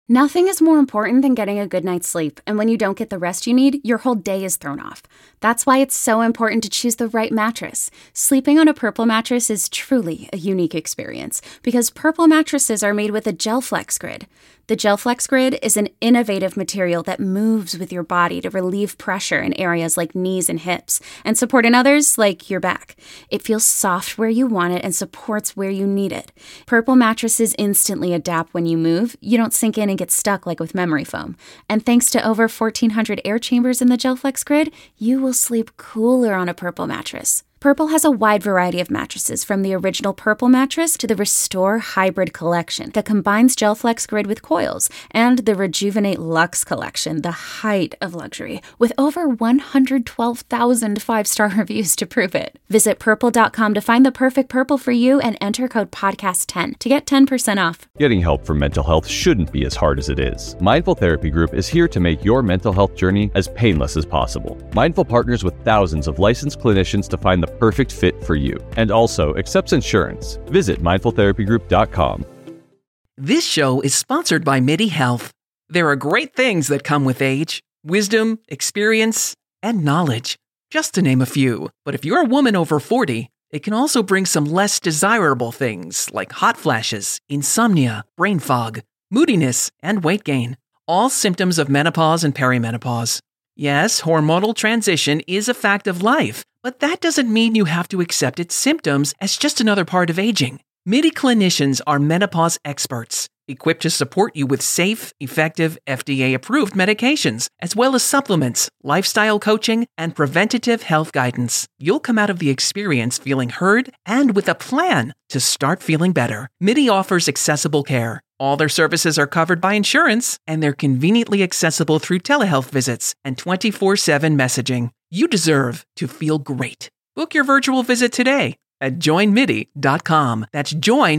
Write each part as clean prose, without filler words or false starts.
Nothing is more important than getting a good night's sleep, and when you don't get the rest you need, your whole day is thrown off. That's why it's so important to choose the right mattress. Sleeping on a Purple mattress is truly a unique experience, because Purple mattresses are made with a GelFlex Grid. The GelFlex Grid is an innovative material that moves with your body to relieve pressure in areas like knees and hips, and support in others like your back. It feels soft where you want it and supports where you need it. Purple mattresses instantly adapt when you move. You don't sink in and get stuck like with memory foam. And thanks to over 1,400 air chambers in the GelFlex Grid, you will sleep cooler on a Purple mattress. Purple has a wide variety of mattresses, from the original Purple mattress to the Restore Hybrid collection that combines GelFlex Grid with coils, and the Rejuvenate Luxe collection, the height of luxury, with over 112,000 five-star reviews to prove it. Visit purple.com to find the perfect Purple for you and enter code podcast10 to get 10% off. Getting help for mental health shouldn't be as hard as it is. Mindful Therapy Group is here to make your mental health journey as painless as possible. Mindful partners with thousands of licensed clinicians to find the perfect fit for you, and also accepts insurance. Visit mindfultherapygroup.com. This show is sponsored by MIDI Health. There are great things that come with age: wisdom, experience, and knowledge, just to name a few. But if you're a woman over 40, it can also bring some less desirable things like hot flashes, insomnia, brain fog, moodiness, and weight gain, all symptoms of menopause and perimenopause. Yes, hormonal transition is a fact of life, but that doesn't mean you have to accept its symptoms as just another part of aging. MIDI clinicians are menopause experts, equipped to support you with safe, effective, FDA-approved medications, as well as supplements, lifestyle coaching, and preventative health guidance. You'll come out of the experience feeling heard and with a plan to start feeling better. MIDI offers accessible care. All their services are covered by insurance, and they're conveniently accessible through telehealth visits and 24/7 messaging. You deserve to feel great. Book your virtual visit today at joinmidi.com. That's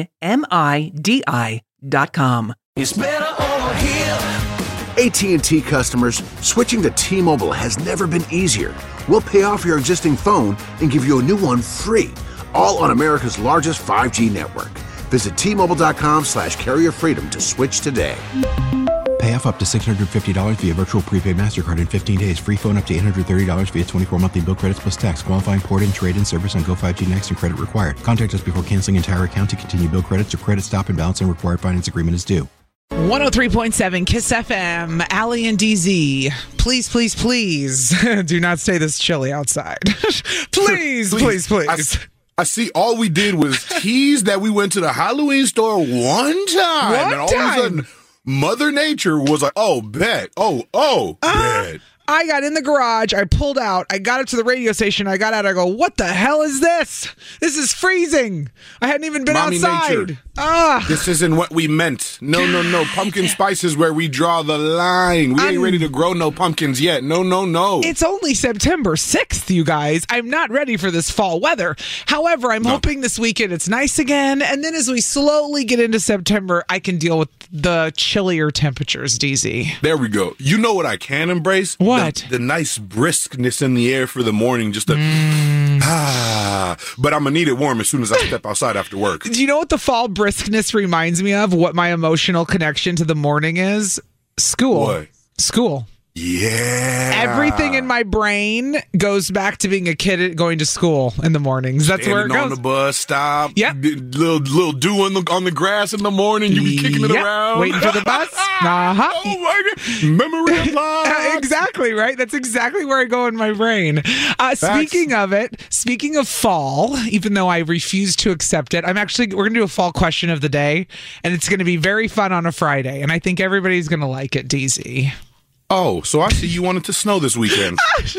joinmidi.com. It's better over here. AT&T customers, switching to T-Mobile has never been easier. We'll pay off your existing phone and give you a new one free, all on America's largest 5G network. Visit T-Mobile.com/carrier freedom to switch today. Pay off up to $650 via virtual prepaid MasterCard in 15 days. Free phone up to $830 via 24 monthly bill credits plus tax. Qualifying port-in, trade-in service on Go 5G Next and credit required. Contact us before canceling entire account to continue bill credits or credit stop and balance and required finance agreement is due. 103.7 KISS FM, Allie and DZ. Please, please, please do not stay this chilly outside. please. I see all we did was tease that we went to the Halloween store one time. And all of a sudden, Mother Nature was like, oh, bet. Bet. I got in the garage, I pulled out, I got up to the radio station, I got out, I go, what the hell is this? This is freezing. I hadn't even been Mommy outside. Nature. This isn't what we meant. No. Pumpkin spice is where we draw the line. We ain't ready to grow no pumpkins yet. No. It's only September 6th, you guys. I'm not ready for this fall weather. However, I'm hoping this weekend it's nice again, and then as we slowly get into September, I can deal with the chillier temperatures, DZ. There we go. You know what I can embrace? What? The nice briskness in the air for the morning. Just but I'm going to need it warm as soon as I step outside after work. Do you know what the fall briskness reminds me of? What my emotional connection to the morning is? School. What? School. Yeah. Everything in my brain goes back to being a kid going to school in the mornings. That's where it goes. On the bus stop. Yep. Little dew on the grass in the morning. You be kicking it around. Waiting for the bus. Uh-huh. Oh my God. Memory unlocked. Exactly, right? That's exactly where I go in my brain. Speaking of fall, even though I refuse to accept it, we're going to do a fall question of the day, and it's going to be very fun on a Friday, and I think everybody's going to like it, DZ. Oh, so I see you wanted to snow this weekend.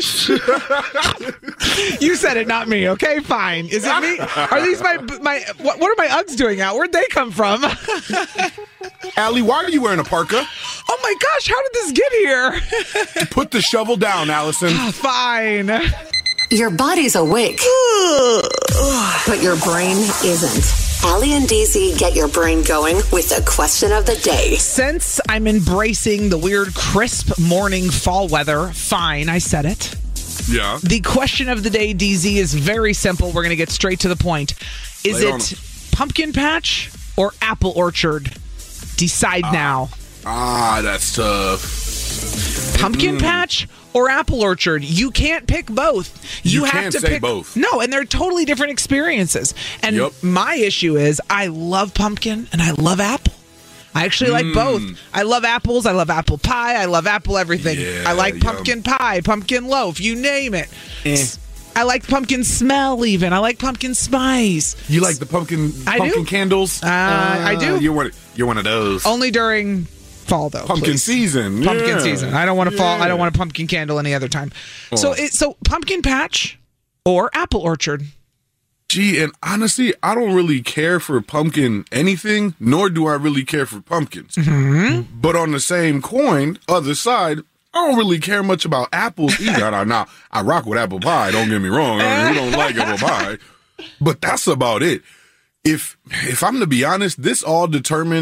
You said it, not me. Okay, fine. Is it me? Are these my what are my Uggs doing out? Where'd they come from? Allie, why are you wearing a parka? Oh my gosh, how did this get here? Put the shovel down, Allison. Fine. Your body's awake, but your brain isn't. Allie and DZ get your brain going with the question of the day. Since I'm embracing the weird crisp morning fall weather, fine, I said it. Yeah. The question of the day, DZ, is very simple. We're going to get straight to the point. Is it pumpkin patch or apple orchard? Decide now. That's tough. Pumpkin patch or apple orchard? You can't pick both. You have can't to say pick both. No, and they're totally different experiences. And my issue is I love pumpkin and I love apple. I actually like both. I love apples. I love apple pie. I love apple everything. Yeah, I like pumpkin pie, pumpkin loaf, you name it. I like pumpkin smell even. I like pumpkin spice. You like the pumpkin candles? I do. You're one of those. Only during fall though. Pumpkin season. Pumpkin season. I don't want to fall. I don't want a pumpkin candle any other time. Oh. So pumpkin patch or apple orchard. Gee, and honestly, I don't really care for pumpkin anything, nor do I really care for pumpkins. Mm-hmm. But on the same coin, other side, I don't really care much about apples either. Now, I rock with apple pie, don't get me wrong. I mean, who don't like apple pie? But that's about it. If I'm to be honest, this is going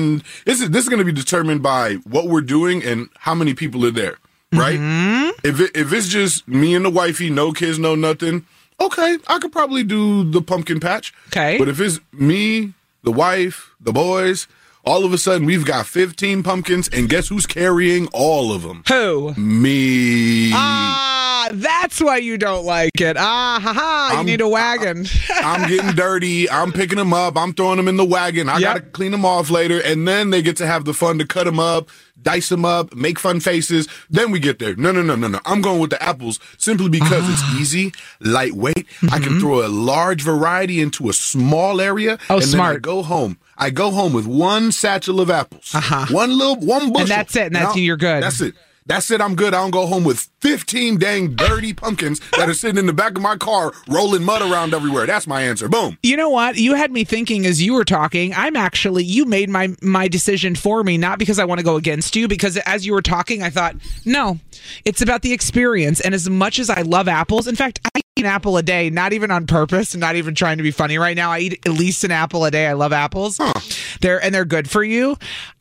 to be determined by what we're doing and how many people are there, right? Mm-hmm. If it's just me and the wifey, no kids, no nothing, okay, I could probably do the pumpkin patch. Okay. But if it's me, the wife, the boys, all of a sudden we've got 15 pumpkins, and guess who's carrying all of them? Who? Me. That's why you don't like it. You need a wagon. I'm getting dirty. I'm picking them up. I'm throwing them in the wagon. I got to clean them off later, and then they get to have the fun to cut them up, dice them up, make fun faces. Then we get there. No. I'm going with the apples simply because it's easy, lightweight. Mm-hmm. I can throw a large variety into a small area. And smart. Then I go home with one satchel of apples. One bushel. And that's it. And you're good. That's it. I'm good. I don't go home with 15 dang dirty pumpkins that are sitting in the back of my car rolling mud around everywhere. That's my answer. Boom. You know what? You had me thinking as you were talking. You made my decision for me, not because I want to go against you, because as you were talking, I thought, no, it's about the experience. And as much as I love apples, in fact, I eat an apple a day, not even on purpose, not even trying to be funny right now. I eat at least an apple a day. I love apples. They're good for you.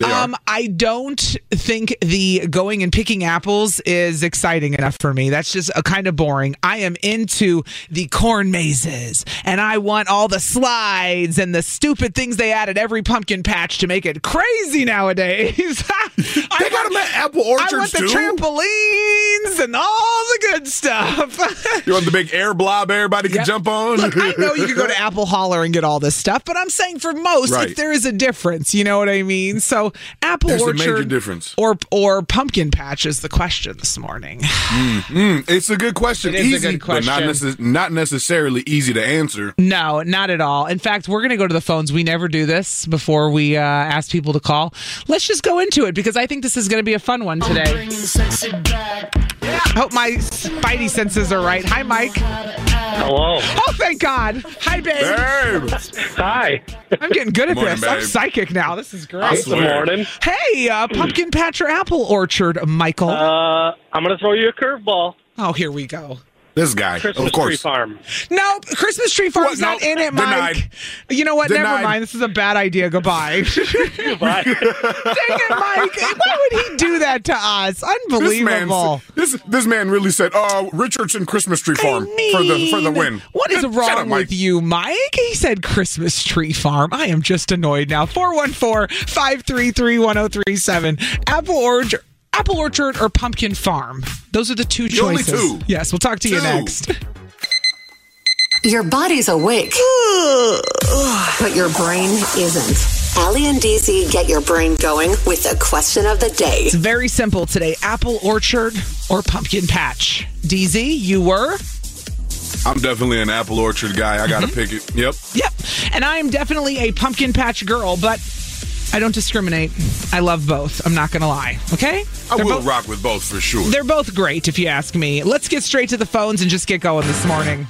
I don't think the going and picking apples is exciting enough for me. That's just a kind of boring. I am into the corn mazes, and I want all the slides and the stupid things they add at every pumpkin patch to make it crazy nowadays. They got them at apple orchards, I want the trampolines and all the good stuff. You want the big air blob everybody can jump on? Look, I know you can go to Apple Holler and get all this stuff, but I'm saying for most, if there is a difference, you know what I mean? So apple orchard, there's a major difference. Or pumpkin patch is the question this morning. It's a good question. It is a good question. But not necessarily easy to answer. No, not at all. In fact, we're going to go to the phones. We never do this before we ask people to call. Let's just go into it because I think this is going to be a fun one today. I hope my spidey senses are right. Hi, Mike. Hello. Oh, thank God. Hi, babe. Hi. I'm getting good at Morning, this. babe. I'm psychic now. This is great. Good morning. Hey, pumpkin patch or apple orchard, Michael? I'm going to throw you a curveball. Oh, here we go. This guy, Christmas of course. Tree Farm. No, Christmas Tree Farm's not in it, Mike. Denied. You know what? Never Denied. mind. This is a bad idea. Goodbye. Goodbye. Dang it, Mike. Why would he do that to us? Unbelievable. This man really said, Richardson Christmas Tree Farm for the win. What is Shut wrong up, Mike. with you, Mike? He said Christmas Tree Farm. I am just annoyed now. 414-533-1037. Apple Orchard or Pumpkin Farm? Those are the two choices. Only two. Yes, we'll talk to you next. Your body's awake, but your brain isn't. Allie and DZ get your brain going with the question of the day. It's very simple today. Apple Orchard or Pumpkin Patch? DZ, you were? I'm definitely an apple orchard guy. I got to pick it. Yep. And I am definitely a pumpkin patch girl, but I don't discriminate. I love both. I'm not going to lie. Okay? I will rock with both for sure. They're both great, if you ask me. Let's get straight to the phones and just get going this morning.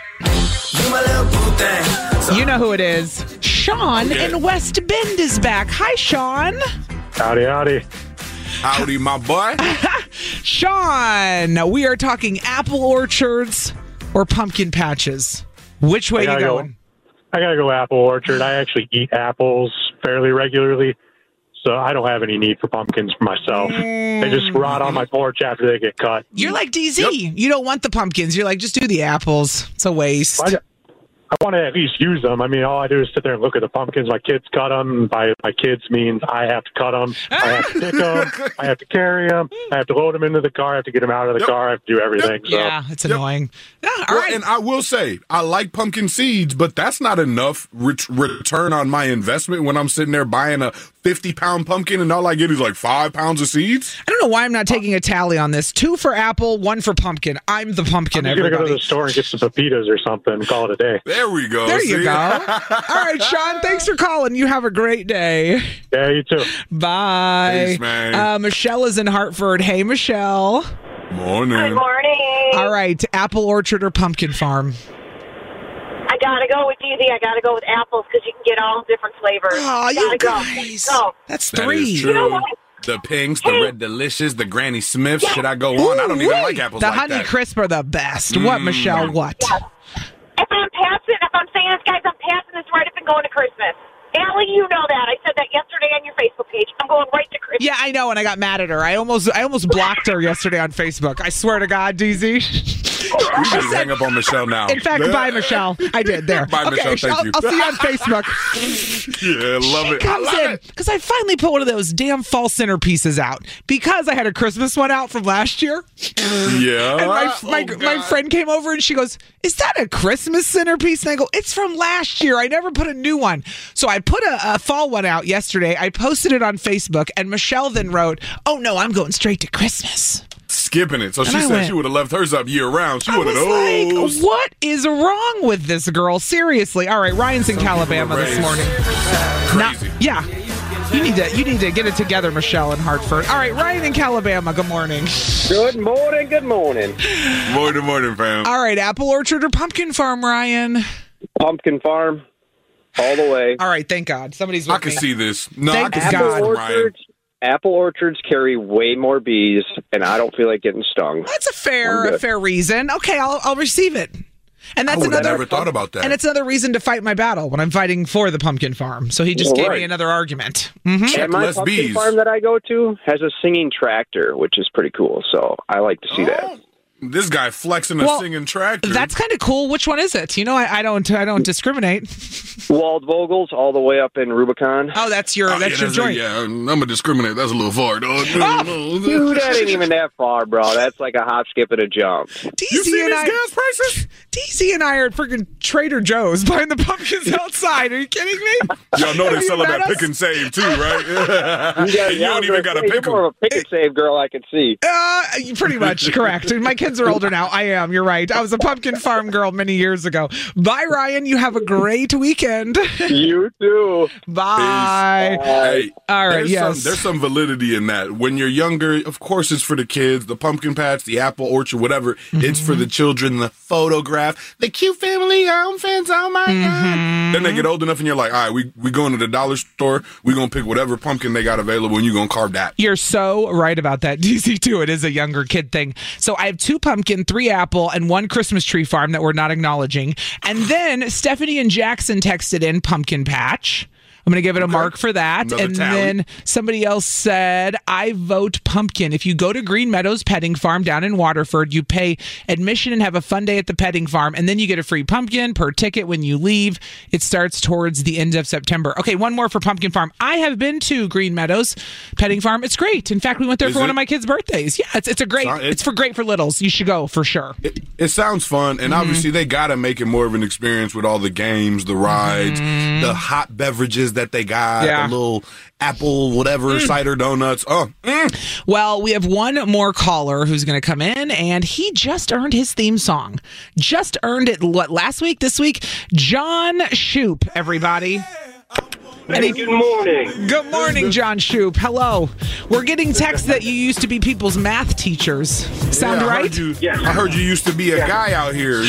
You know who it is. Sean in West Bend is back. Hi, Sean. Howdy. Howdy, my boy. Sean, we are talking apple orchards or pumpkin patches. Which way are you going? I got to go apple orchard. I actually eat apples fairly regularly, so I don't have any need for pumpkins for myself. They just rot on my porch after they get cut. You're like DZ. Yep. You don't want the pumpkins. You're like, just do the apples. It's a waste. want to at least use them. I mean, all I do is sit there and look at the pumpkins. My kids cut them. By my kids means I have to cut them. I have to pick them. I have to carry them. I have to load them into the car. I have to get them out of the car. I have to do everything. So. Yeah, it's annoying. Yeah, all right. And I will say, I like pumpkin seeds, but that's not enough return on my investment when I'm sitting there buying a 50-pound pumpkin and all I get is like 5 pounds of seeds. I don't know why I'm not taking a tally on this. 2 for apple, 1 for pumpkin. I'm the pumpkin, I'm going to go to the store and get some pepitas or something and call it a day. There we go. There you go. All right, Sean, thanks for calling. You have a great day. Yeah, you too. Bye. Peace, man. Michelle is in Hartford. Hey, Michelle. Morning. Good morning. All right, apple orchard or pumpkin farm? I gotta go with DZ. I gotta go with apples because you can get all different flavors. Oh, you guys. Go. That's That 3. is true. You know what? The Pinks, the Red Delicious, the Granny Smiths. Should I go on? I don't even like apples The like Honey that. Crisp are the best. What, Michelle? What? Yes. If I'm saying this, guys, I'm passing this right up and going to Christmas. Allie, you know that. I said that yesterday on your Facebook page. I'm going right to Christmas. Yeah, I know, and I got mad at her. I almost blocked her yesterday on Facebook. I swear to God, DZ. You just hang up on Michelle now. In fact, bye, Michelle. I did. There. Bye, okay, Michelle. Thank you. I'll see you on Facebook. Yeah, love it. I Comes love in it. because I finally put one of those damn fall centerpieces out because I had a Christmas one out from last year. Yeah. And my friend came over and she goes, "Is that a Christmas centerpiece?" And I go, "It's from last year. I never put a new one." So I put a fall one out yesterday. I posted it on Facebook, and Michelle then wrote, "Oh no, I'm going straight to Christmas." Skipping it. So And she I said went- she would have left hers up year round. She I would was have those. like, what is wrong with this girl? Seriously. All right, Ryan's in Calabama this morning. Crazy. Yeah. You need to get it together, Michelle in Hartford. All right, Ryan in Calabama. Good morning. Good morning. Good morning. Morning, fam. All right, apple orchard or pumpkin farm, Ryan? Pumpkin farm, all the way. All right, thank God. Somebody's with I can me. see this. No, Thank I can see God. this from Ryan. Apple orchards carry way more bees, and I don't feel like getting stung. That's a I'm good. fair reason. Okay, I'll receive it. And that's I would have another never thought about that. And it's another reason to fight my battle when I'm fighting for the pumpkin farm. So he just gave me Right. another argument. Mm-hmm. And my less pumpkin bees. farm that I go to has a singing tractor, which is pretty cool. So I like to see that. This guy flexing a Well, singing tractor. That's kind of cool. Which one is it? You know, I don't discriminate. Waldvogel's all the way up in Rubicon. Oh, that's your joint. I'm gonna discriminate. That's a little far, dog. Dude, that ain't even that far, bro. That's like a hop, skip, and a jump. You see these gas prices? DC and I are at freaking Trader Joe's buying the pumpkins outside. Are you kidding me? Y'all know Have they you selling met that us? pick and save too, right? Yeah, You don't even gotta pick You're more them. of a pick and save girl, I can see. Pretty much correct. My kids are older now. I am. You're right. I was a pumpkin farm girl many years ago. Bye, Ryan. You have a great weekend. You too. Bye. Hey, All right. there's some validity in that. When you're younger, of course, it's for the kids, the pumpkin patch, the apple orchard, whatever. It's for the children, the photograph, the cute family home fence. Oh my God. Then they get old enough and you're like, all right, we going to the dollar store. We're going to pick whatever pumpkin they got available and you're going to carve that. You're so right about that, DC, too. It is a younger kid thing. So I have 2 pumpkin, 3 apple, and 1 Christmas tree farm that we're not acknowledging. And then Stephanie and Jackson texted in pumpkin patch. I'm going to give it a mark for that. Another and tally. then somebody else said, I vote pumpkin. If you go to Green Meadows Petting Farm down in Waterford, you pay admission and have a fun day at the petting farm, and then you get a free pumpkin per ticket when you leave. It starts towards the end of September. Okay, one more for pumpkin farm. I have been to Green Meadows Petting Farm. It's great. In fact, we went there Is for one it? of my kids' birthdays. Yeah, it's a great. It's great for littles. You should go for sure. It sounds fun, and obviously they got to make it more of an experience with all the games, the rides, the hot beverages that they got, the little apple whatever cider donuts. Well, we have one more caller who's going to come in, and he just earned his theme song. Just earned it, last week, this week? John Shoup, everybody. Good morning. Good morning, John Shoup. Hello. We're getting texts that you used to be people's math teachers. Sound Yeah, right? I heard you used to be a guy out here.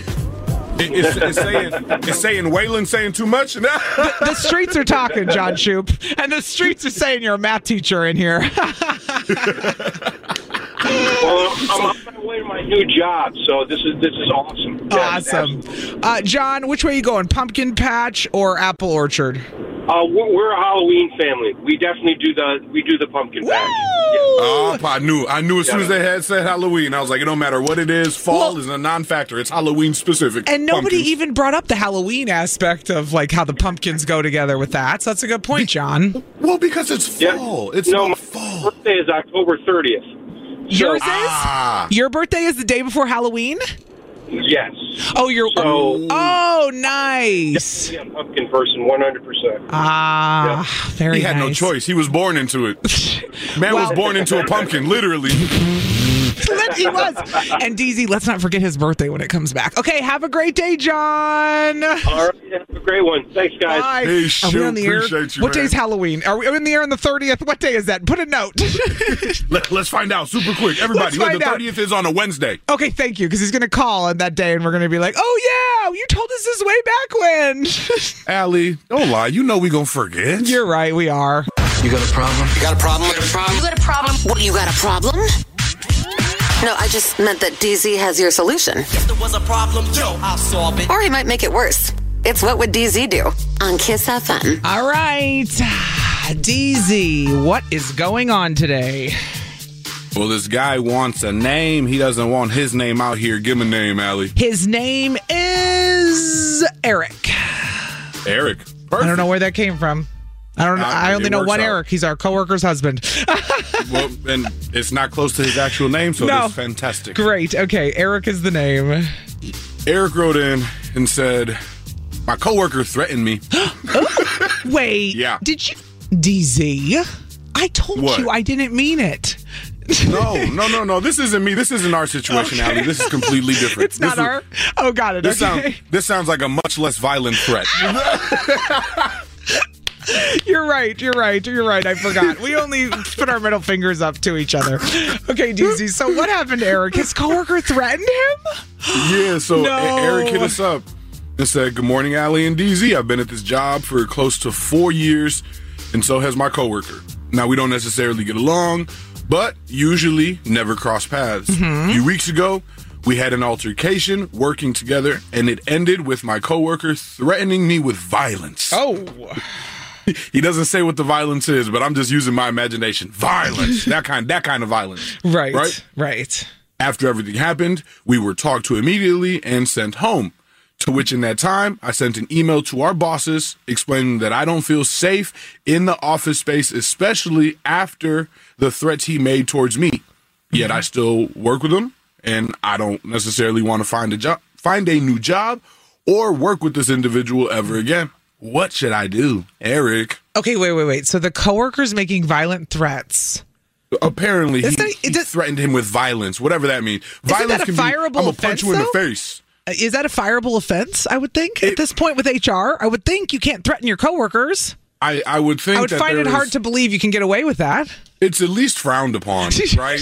It's saying Waylon saying too much. The streets are talking, John Shoup, and the streets are saying you're a math teacher in here. Well, I'm on my way to my new job, so this is awesome. Awesome. John, which way are you going? Pumpkin patch or apple orchard? We're a Halloween family. We definitely do the pumpkin patch. Oh, I knew as soon as they said Halloween, I was like, it don't matter what it is. Fall is a non-factor. It's Halloween specific. And nobody even brought up the Halloween aspect of like how the pumpkins go together with that. So that's a good point, John. Well, because it's fall. It's my fall. birthday is October 30th. Yours is? Your birthday is the day before Halloween? Yes. Oh, oh, nice. I'm a pumpkin person, 100%. Very He had nice. no choice. He was born into it. Man was born into a pumpkin, literally. He was. And DZ, let's not forget his birthday when it comes back. Okay, have a great day, John. All right, have a great one. Thanks, guys. Bye. Hey, Are we on the air? appreciate you, What man. day's Halloween? Are we in the air on the 30th? What day is that? Put a note. Let's find out super quick. Everybody, Let's look, the find 30th is on a Wednesday. Okay, thank you, because he's going to call on that day, and we're going to be like, oh, yeah, you told us this way back when. Allie, don't lie. You know we gonna forget. You're right, we are. You got a problem? You got a problem? You got a problem? You got a problem? What, you got a problem? No, I just meant that DZ has your solution. If there was a problem, I'll solve it. Or he might make it worse. It's What Would DZ Do on Kiss FM. All right. DZ, what is going on today? Well, this guy wants a name. He doesn't want his name out here. Give him a name, Allie. His name is Eric. Eric. Perfect. I don't know where that came from. I only know one out. Eric. He's our coworker's husband. Well, and it's not close to his actual name, so No. that's fantastic. Great. Okay, Eric is the name. Eric wrote in and said, my coworker threatened me. Wait. Yeah. Did you... DZ, I told What? you I didn't mean it. No. This isn't me. This isn't our situation, Okay. Allie. This is completely different. It's not our... Oh, got it. Okay. This sounds like a much less violent threat. You're right. I forgot. We only put our middle fingers up to each other. Okay, DZ, so what happened to Eric? His coworker threatened him? Yeah, so No. Eric hit us up and said, good morning, Allie and DZ. I've been at this job for close to 4 years, and so has my coworker. Now, we don't necessarily get along, but usually never cross paths. A few weeks ago, we had an altercation working together, and it ended with my coworker threatening me with violence. Oh. He doesn't say what the violence is, but I'm just using my imagination. Violence. that kind of violence. Right. After everything happened, we were talked to immediately and sent home. To which in that time, I sent an email to our bosses explaining that I don't feel safe in the office space, especially after the threats he made towards me. Yet I still work with him, and I don't necessarily want to find a new job or work with this individual ever again. What should I do, Eric? Okay, wait. So the coworker's making violent threats. Apparently, he threatened him with violence, whatever that means. Isn't Violence that a can fireable be, I'm going to offense, punch you in the though? face. Is that a fireable offense, I would think? At this point with HR, I would think you can't threaten your coworkers. I would think I would that find it there hard is- to believe you can get away with that. It's at least frowned upon, right?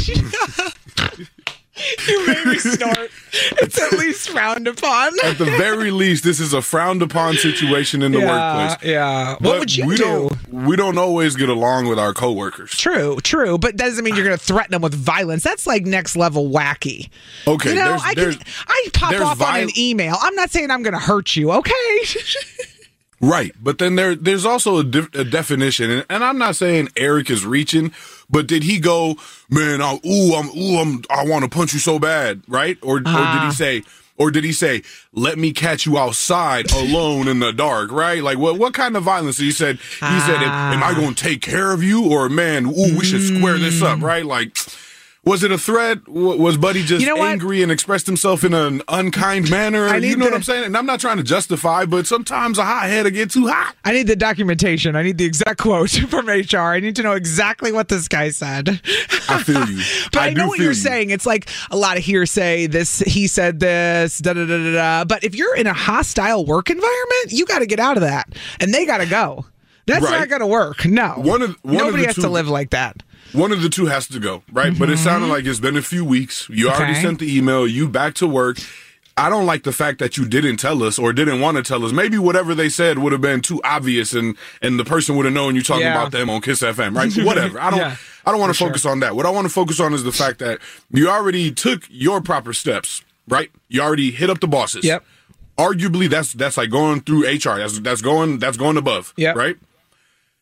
You made me snort. It's at least frowned upon. At the very least, this is a frowned upon situation in the workplace. Yeah. What But would you do? We don't always get along with our coworkers. True, but that doesn't mean you're going to threaten them with violence. That's like next level wacky. Okay, You know, I pop there's off on an email. I'm not saying I'm going to hurt you, okay? Right, but then there's also a definition, and I'm not saying Eric is reaching, but did he go, man? I want to punch you so bad, right? Or did he say, let me catch you outside alone in the dark, right? Like what kind of violence? He said, am I going to take care of you, or man, we should square this up, right? Like. Was it a threat? Was Buddy just angry and expressed himself in an unkind manner? You know what I'm saying? And I'm not trying to justify, but sometimes a hot head will get too hot. I need the documentation. I need the exact quote from HR. I need to know exactly what this guy said. I feel you. But I know what you're saying. It's like a lot of hearsay. He said this, da-da-da-da-da. But if you're in a hostile work environment, you got to get out of that. And they got to go. That's not going to work. No. Nobody has to live like that. One of the two has to go, right? But it sounded like it's been a few weeks. You already sent the email. You back to work. I don't like the fact that you didn't tell us or didn't want to tell us. Maybe whatever they said would have been too obvious and the person would have known you talking about them on Kiss FM, right? Whatever. I don't want to focus on that. What I want to focus on is the fact that you already took your proper steps, right? You already hit up the bosses. Yep. Arguably, that's like going through HR. That's going above, right?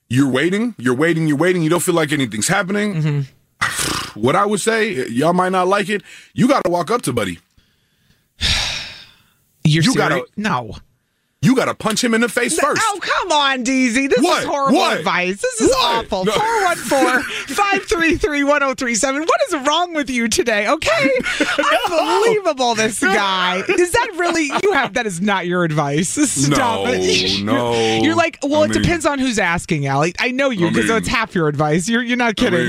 you're waiting. You don't feel like anything's happening. What I would say, y'all might not like it. You got to walk up to buddy. You gotta no. You got to punch him in the face first. Oh, come on, DZ. This is horrible advice. This is awful. 414-533-1037. What is wrong with you today? Okay. Unbelievable, this guy. Is that really, that is not your advice. Stop it. No. You're like, well, it depends on who's asking, Allie. I know you, because it's half your advice. You're not kidding.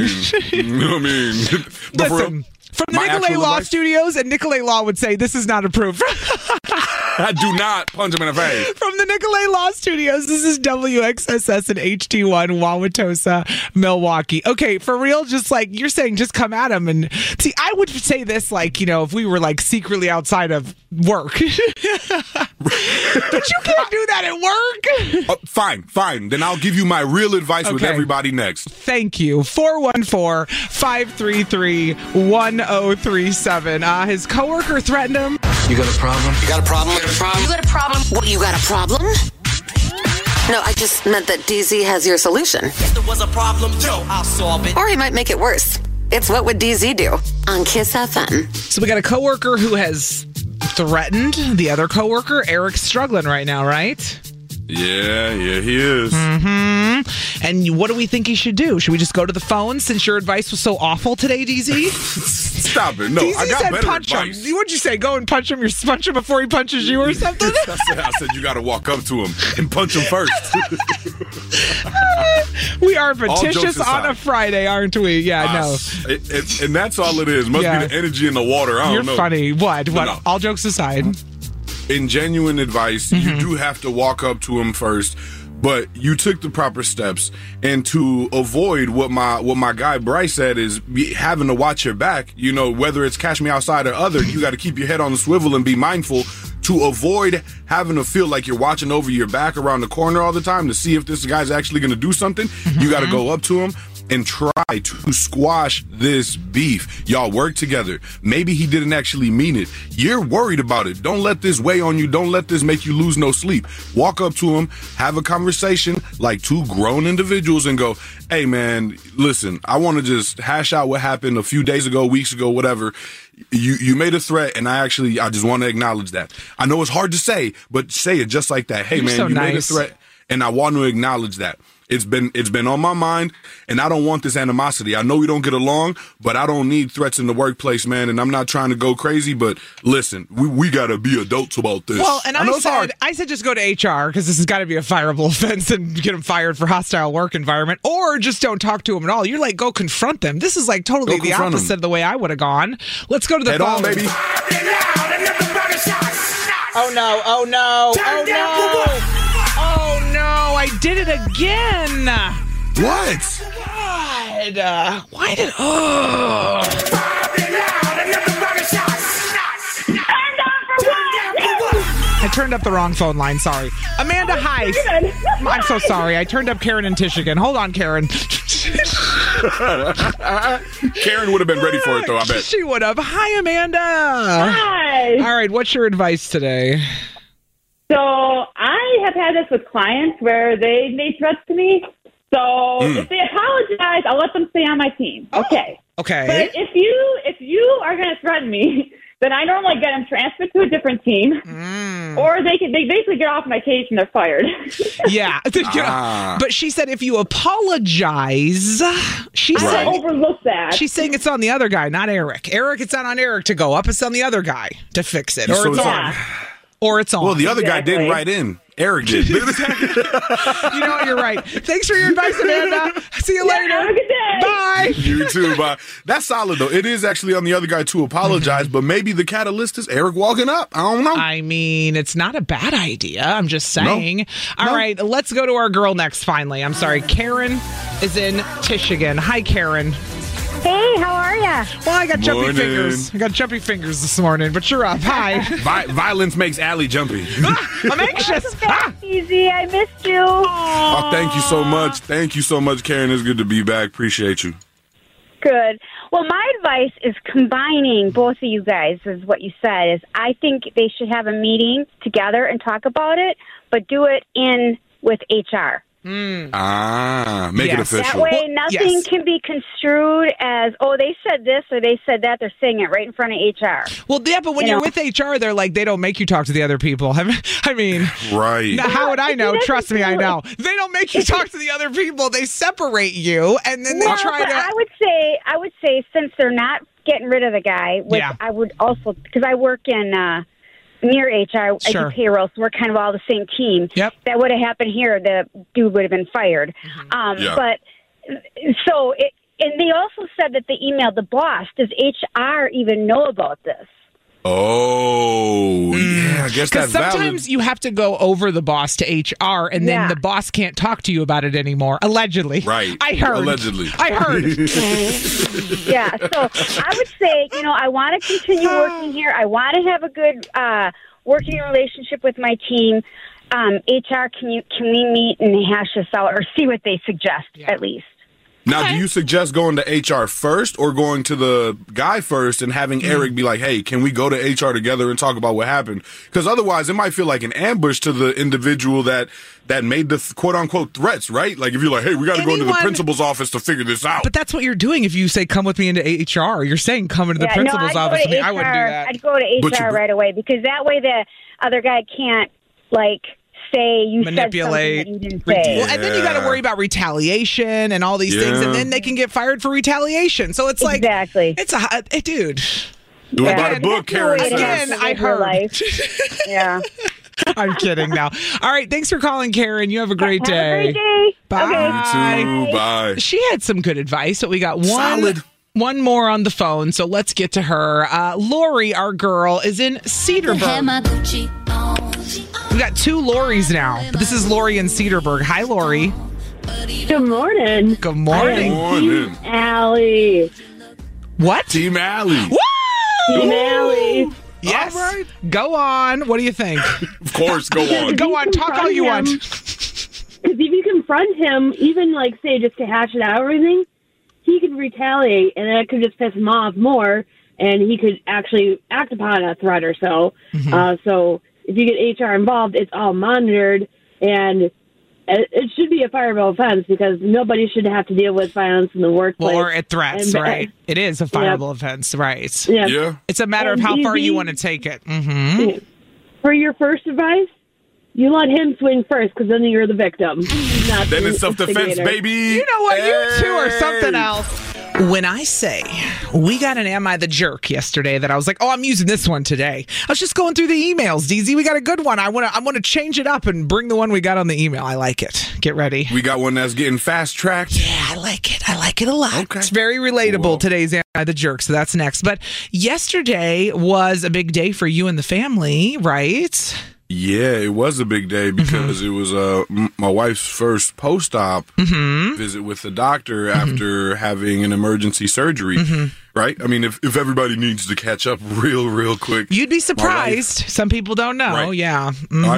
Listen. From the Nicolay Law Studios, and Nicolay Law would say this is not approved. I do not punch him in the face. From the Nicolay Law Studios, this is WXSS and HD1, Wauwatosa, Milwaukee. Okay, for real, just like you're saying, just come at him. And see, I would say this like, if we were like secretly outside of work. But you can't do that at work. Fine. Then I'll give you my real advice with everybody next. Thank you. 414-533-1037. His coworker threatened him. You got a problem? You got a problem? You got a problem? You got a problem? What, you got a problem? No, I just meant that DZ has your solution. If there was a problem, I'll solve it. Or he might make it worse. It's What Would DZ Do on Kiss FM. So we got a coworker who has threatened the other coworker. Eric's struggling right now, right? Yeah, he is. And what do we think he should do? Should we just go to the phone since your advice was so awful today, DZ? Stop it. No, DZ I got said better punch advice. him. What'd you say? Go and punch him? You punch him before he punches you or something? I said you got to walk up to him and punch him first. We are fictitious on a Friday, aren't we? Yeah, no. And that's all it is. Must be the energy in the water. I don't know. You're funny. What? No. All jokes aside. In genuine advice, you do have to walk up to him first, but you took the proper steps. And to avoid what my guy Bryce said is having to watch your back, whether it's Cash Me Outside or other, you got to keep your head on the swivel and be mindful to avoid having to feel like you're watching over your back around the corner all the time to see if this guy's actually going to do something. You got to go up to him and try to squash this beef. Y'all work together. Maybe he didn't actually mean it. You're worried about it. Don't let this weigh on you. Don't let this make you lose no sleep. Walk up to him, have a conversation like two grown individuals and go, hey man, listen, I want to just hash out what happened a few days ago, weeks ago, whatever. You made a threat, and I just want to acknowledge that. I know it's hard to say, but say it just like that. Hey man, you made a threat, and I want to acknowledge that. It's been on my mind, and I don't want this animosity. I know we don't get along, but I don't need threats in the workplace, man, and I'm not trying to go crazy, but listen, we got to be adults about this. Well, and I said just go to HR, because this has got to be a fireable offense and get him fired for hostile work environment, or just don't talk to him at all. You're like, go confront them. This is like totally the opposite of the way I would have gone. Let's go to the phone. Head on, baby. Oh, no. Oh, no. Oh, no. Oh, no, I did it again. What? God. Why did... I turned up the wrong phone line, sorry. Amanda, hi. I'm so sorry. I turned up Karen and Tish again. Hold on, Karen. Karen would have been ready for it, though, I bet. She would have. Hi, Amanda. Hi. All right, what's your advice today? So I have had this with clients where they made threats to me. So if they apologize, I'll let them stay on my team. Okay. Okay. But if you are going to threaten me, then I normally get them transferred to a different team, or they basically get off my case and they're fired. Yeah. But she said if you apologize, I overlook that. She's saying it's on the other guy, not Eric. It's not on Eric to go up. It's on the other guy to fix it. Or it's on. Well, the other guy didn't write in. Eric did. You know what? You're right. Thanks for your advice, Amanda. See you later. Have a good day. Bye. You too. Bye. That's solid, though. It is actually on the other guy to apologize, but maybe the catalyst is Eric walking up. I don't know. I mean, it's not a bad idea. I'm just saying. All right, let's go to our girl next, finally. I'm sorry. Karen is in Michigan. Hi, Karen. Hey, how are ya? Well, I got jumpy fingers. I got jumpy fingers this morning, but you're up. Hi. Violence makes Allie jumpy. I'm anxious. Easy, I missed you. Oh, thank you so much. Thank you so much, Karen. It's good to be back. Appreciate you. Good. Well, my advice is combining both of you guys, is what you said, is I think they should have a meeting together and talk about it, but do it with HR. Make it official. That way, nothing can be construed as, oh, they said this or they said that. They're saying it right in front of HR. Well, yeah, but when you're with HR, they're like, they don't make you talk to the other people. I mean, right. Now, how would I know? Trust me, I know. They don't make you talk to the other people. They separate you, and then they try to. I would say, since they're not getting rid of the guy, which I would also, because I work in near HR, I do payroll, so we're kind of all the same team. Yep. That would have happened here. The dude would have been fired. But so it. And they also said that they emailed the boss. Does HR even know about this? Oh, yeah, I guess that's valid. Sometimes you have to go over the boss to HR, and then the boss can't talk to you about it anymore. Allegedly. Right. I heard. Allegedly. I heard. Yeah, so I would say, I want to continue working here. I want to have a good working relationship with my team. HR, can we meet and hash this out or see what they suggest at least? Now, do you suggest going to HR first or going to the guy first and having Eric be like, hey, can we go to HR together and talk about what happened? Because otherwise it might feel like an ambush to the individual that made the quote-unquote threats, right? Like if you're like, hey, we got to go into the principal's office to figure this out. But that's what you're doing if you say, come with me into HR. You're saying come into the principal's office. I mean, I wouldn't do that. I'd go to HR right away because that way the other guy can't, say you manipulate. said something that you didn't say. Well, and then you got to worry about retaliation and all these things, and then they can get fired for retaliation. So it's like it's a dude. Do it by the book, Karen. Again, I heard. Yeah. I'm kidding now. All right, thanks for calling, Karen. You have a great day. Have a great day. Bye. Okay. You too. Bye. She had some good advice, but we got Solid. one more on the phone, so let's get to her. Lori, our girl, is in Cedarburg. We got two Loris now, but this is Lori in Cedarburg. Hi, Lori. Good morning. Good morning. Good morning. Allie. What? Team Allie. Woo! Team Allie. Yes. All right. Go on. What do you think? Of course, go on. Go on. Talk all you want. Because if you confront him, even say just to hash it out or everything, he could retaliate, and that could just piss him off more, and he could actually act upon a threat or so. So if you get HR involved, it's all monitored, and it should be a fireable offense because nobody should have to deal with violence in the workplace. Or at threats, right? It is a fireable offense, right? Yeah. It's a matter of how far you want to take it. Mm-hmm. For your first advice, you let him swing first because then you're the victim. Then it's self-defense, baby. You know what? Hey. You two are something else. When I say we got an Am I the Jerk yesterday that I was like, oh, I'm using this one today. I was just going through the emails, DZ. We got a good one. I want to change it up and bring the one we got on the email. I like it. Get ready. We got one that's getting fast-tracked. Yeah, I like it. I like it a lot. Okay. It's very relatable, today's Am I the Jerk, so that's next. But yesterday was a big day for you and the family, right? Yeah, it was a big day because it was my wife's first post-op visit with the doctor after having an emergency surgery, right? I mean, if everybody needs to catch up real quick. You'd be surprised. Some people don't know, right. Yeah.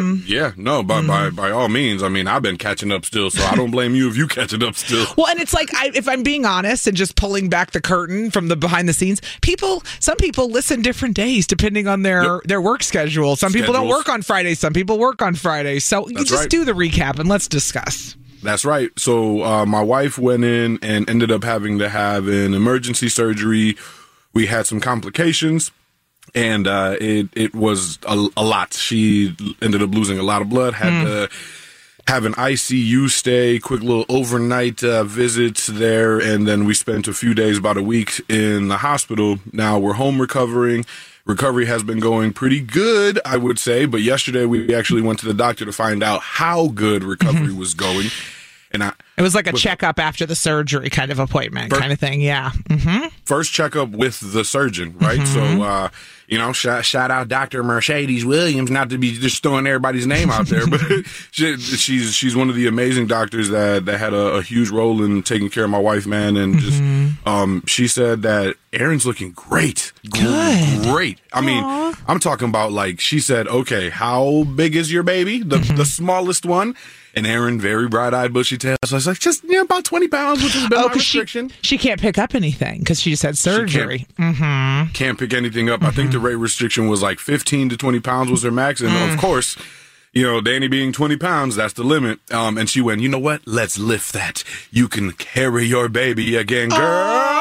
By all means. I mean, I've been catching up still, so I don't blame you if you catching up still. Well, and it's like, if I'm being honest and just pulling back the curtain from the behind the scenes, some people listen different days depending on their work schedule. Some people don't work on Fridays. Some people work on Fridays. So you just do the recap and let's discuss. That's right. So my wife went in and ended up having to have an emergency surgery. We had some complications, and it was a lot. She ended up losing a lot of blood, had to have an ICU stay, quick little overnight visits there, and then we spent a few days, about a week in the hospital. Now we're home recovering. Recovery has been going pretty good, I would say, but yesterday we actually went to the doctor to find out how good recovery was going. And it was like a checkup after the surgery kind of appointment kind of thing, yeah. First checkup with the surgeon, right? So, shout out Dr. Mercedes Williams, not to be just throwing everybody's name out there, but she's one of the amazing doctors that had a huge role in taking care of my wife, man. And just she said that Aaron's looking great. Good. Great. I mean, I'm talking about she said, okay, how big is your baby? The smallest one. And Aaron, very bright-eyed, bushy-tailed. So I was like, just about 20 pounds, which has been my restriction. She can't pick up anything because she just had surgery. Can't pick anything up. I think the weight restriction was 15 to 20 pounds was her max. And of course, Danny being 20 pounds, that's the limit. And she went, you know what? Let's lift that. You can carry your baby again, girl.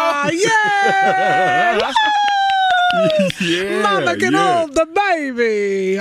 Yeah! Yeah, Mama can hold the baby.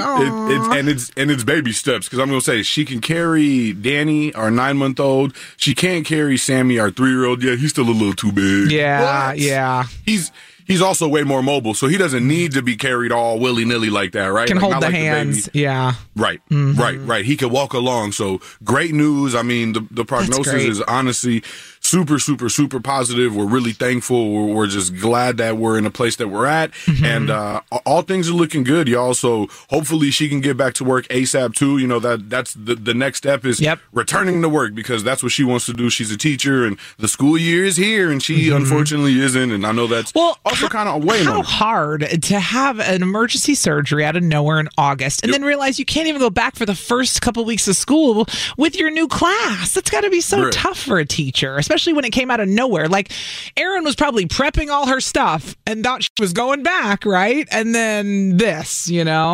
It's baby steps, because I'm gonna say she can carry Danny, our 9-month-old. She can't carry Sammy, our 3-year-old. Yeah, he's still a little too big. Yeah. He's also way more mobile, so he doesn't need to be carried all willy-nilly like that, right? Can like, hold not the like hands. The baby. Yeah. Right, right. He can walk along. So great news. I mean, the prognosis is honestly super, super, super positive. We're really thankful. We're just glad that we're in a place that we're at. And all things are looking good, y'all. So hopefully she can get back to work ASAP too. That's the next step is returning to work, because that's what she wants to do. She's a teacher and the school year is here, and she unfortunately isn't. And I know that's also kind of weighing on her. How hard to have an emergency surgery out of nowhere in August and then realize you can't even go back for the first couple weeks of school with your new class. That's got to be so tough for a teacher, especially when it came out of nowhere. Like, Erin was probably prepping all her stuff and thought she was going back, right? And then this,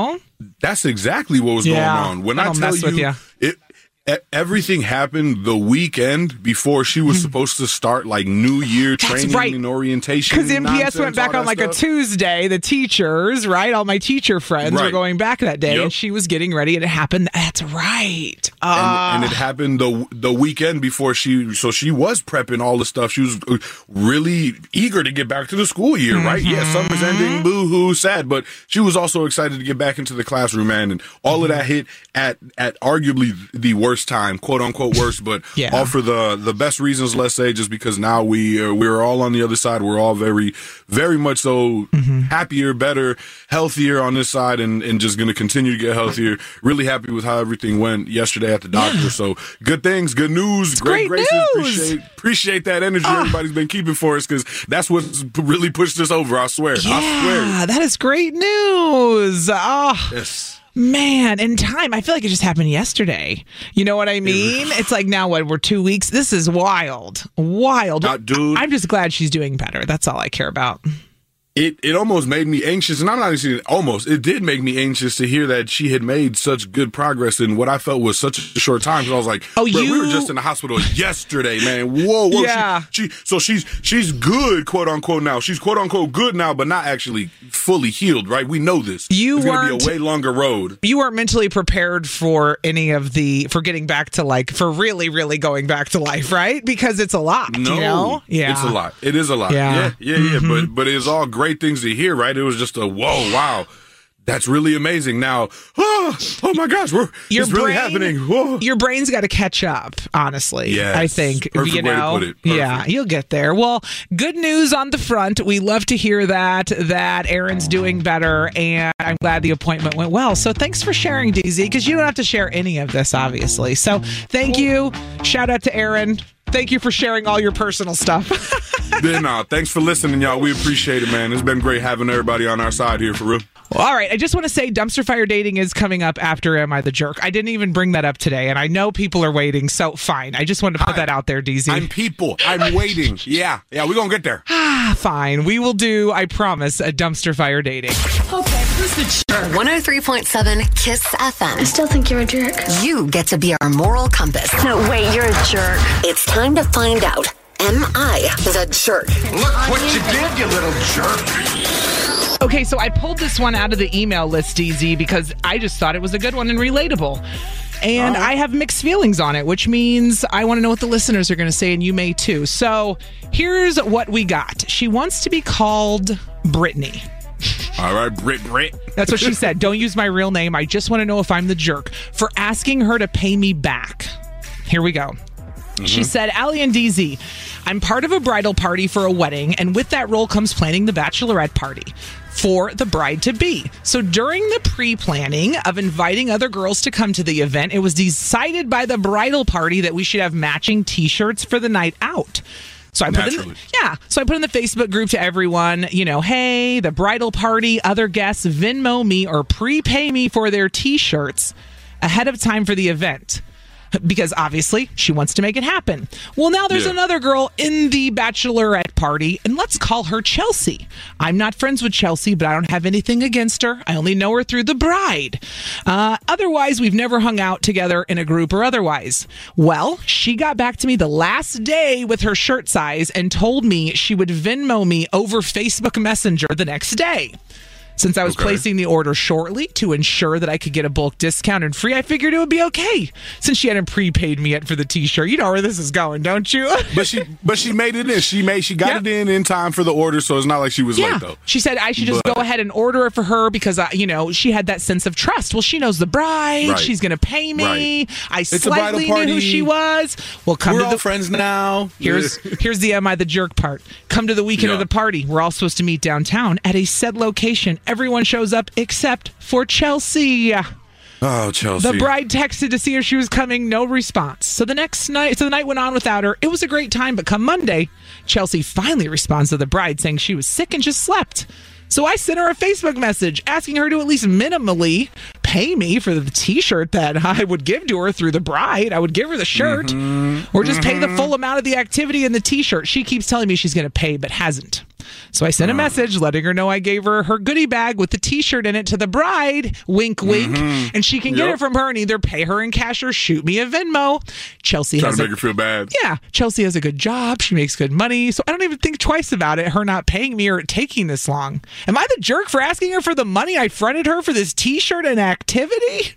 That's exactly what was going on. When I tell you, everything happened the weekend before she was supposed to start like New Year training and orientation. Because MPS went back on like a Tuesday. The teachers, right? All my teacher friends were going back that day, and she was getting ready, and it happened. That's right. And it happened the weekend before so she was prepping all the stuff. She was really eager to get back to the school year, right? Yeah, summer's ending, boo-hoo, sad, but she was also excited to get back into the classroom, man, and all of that hit at arguably the worst time, quote unquote worst, but all for the best reasons, let's say, just because now we're all on the other side. We're all very, very much so happier, better, healthier on this side, and just going to continue to get healthier. Really happy with how everything went yesterday at the doctor. So good things, good news, great graces. Appreciate that energy everybody's been keeping for us, because that's what's really pushed us over. I swear. Yeah, that is great news. Yes. Man, in time, I feel like it just happened yesterday. You know what I mean? It's like, now what, we're 2 weeks? This is wild. Dude. I'm just glad she's doing better. That's all I care about. It almost made me anxious, and I'm not even saying almost. It did make me anxious to hear that she had made such good progress in what I felt was such a short time. Because I was like, we were just in the hospital yesterday, man. Whoa. Yeah. So she's good, quote unquote, now. She's quote unquote good now, but not actually fully healed, right? We know this. It's going to be a way longer road. You weren't mentally prepared for for getting back to for really, really going back to life, right? Because it's a lot. No, it's a lot. It is a lot. Yeah. But it's all great things to hear, right? It was just a whoa, wow. That's really amazing. Now, oh my gosh, it's really happening. Whoa. Your brain's got to catch up, honestly. Yes. I think. Perfect way to put it. Perfect. Yeah, you'll get there. Well, good news on the front. We love to hear that Erin's doing better, and I'm glad the appointment went well. So thanks for sharing, DZ, because you don't have to share any of this, obviously. So thank you. Shout out to Erin. Thank you for sharing all your personal stuff. Thanks for listening, y'all. We appreciate it, man. It's been great having everybody on our side here, for real. Well, all right. I just want to say Dumpster Fire Dating is coming up after Am I the Jerk? I didn't even bring that up today, and I know people are waiting, so fine. I just wanted to put that out there, DZ. I'm waiting. Yeah, we're going to get there. Fine. We will do, I promise, a Dumpster Fire Dating. Okay, who's the jerk? 103.7 KISS FM. I still think you're a jerk. You get to be our moral compass. No, wait, you're a jerk. It's time to find out, am I the jerk? Look what you did, you little jerk. Okay, so I pulled this one out of the email list, DZ, because I just thought it was a good one and relatable. And I have mixed feelings on it, which means I want to know what the listeners are going to say, and you may too. So here's what we got. She wants to be called Brittany. All right, Brit. That's what she said. Don't use my real name. I just want to know if I'm the jerk for asking her to pay me back. Here we go. She said, Allie and DZ, I'm part of a bridal party for a wedding, and with that role comes planning the bachelorette party for the bride-to-be. So during the pre-planning of inviting other girls to come to the event, it was decided by the bridal party that we should have matching T-shirts for the night out. So I put in the Facebook group to everyone, hey, the bridal party, other guests, Venmo me or prepay me for their T-shirts ahead of time for the event. because obviously she wants to make it happen. Well, now there's another girl in the bachelorette party, and let's call her Chelsea. I'm not friends with Chelsea, but I don't have anything against her. I only know her through the bride. Otherwise, we've never hung out together in a group or otherwise. Well, she got back to me the last day with her shirt size and told me she would Venmo me over Facebook Messenger the next day. Since I was placing the order shortly to ensure that I could get a bulk discount and free, I figured it would be okay. Since she hadn't prepaid me yet for the T-shirt, you know where this is going, don't you? But she made it in. She got it in time for the order, so it's not like she was late though. She said I should just go ahead and order it for her because she had that sense of trust. Well, she knows the bride. Right. She's going to pay me. Right. I slightly knew who she was. Well, we're all friends now. Here's the Am I the Jerk part. Come to the weekend of the party. We're all supposed to meet downtown at a said location. Everyone shows up except for Chelsea. Oh, Chelsea. The bride texted to see if she was coming. No response. So the night went on without her. It was a great time, but come Monday, Chelsea finally responds to the bride saying she was sick and just slept. So I sent her a Facebook message asking her to at least minimally pay me for the T-shirt that I would give to her through the bride. I would give her the shirt or just pay the full amount of the activity in the T-shirt. She keeps telling me she's going to pay, but hasn't. So I sent a message letting her know I gave her goodie bag with the T-shirt in it to the bride. Wink, wink. And she can get it from her and either pay her in cash or shoot me a Venmo. Chelsea trying to make her feel bad. Yeah. Chelsea has a good job. She makes good money. So I don't even think twice about it, her not paying me or it taking this long. Am I the jerk for asking her for the money I fronted her for this T-shirt and activity?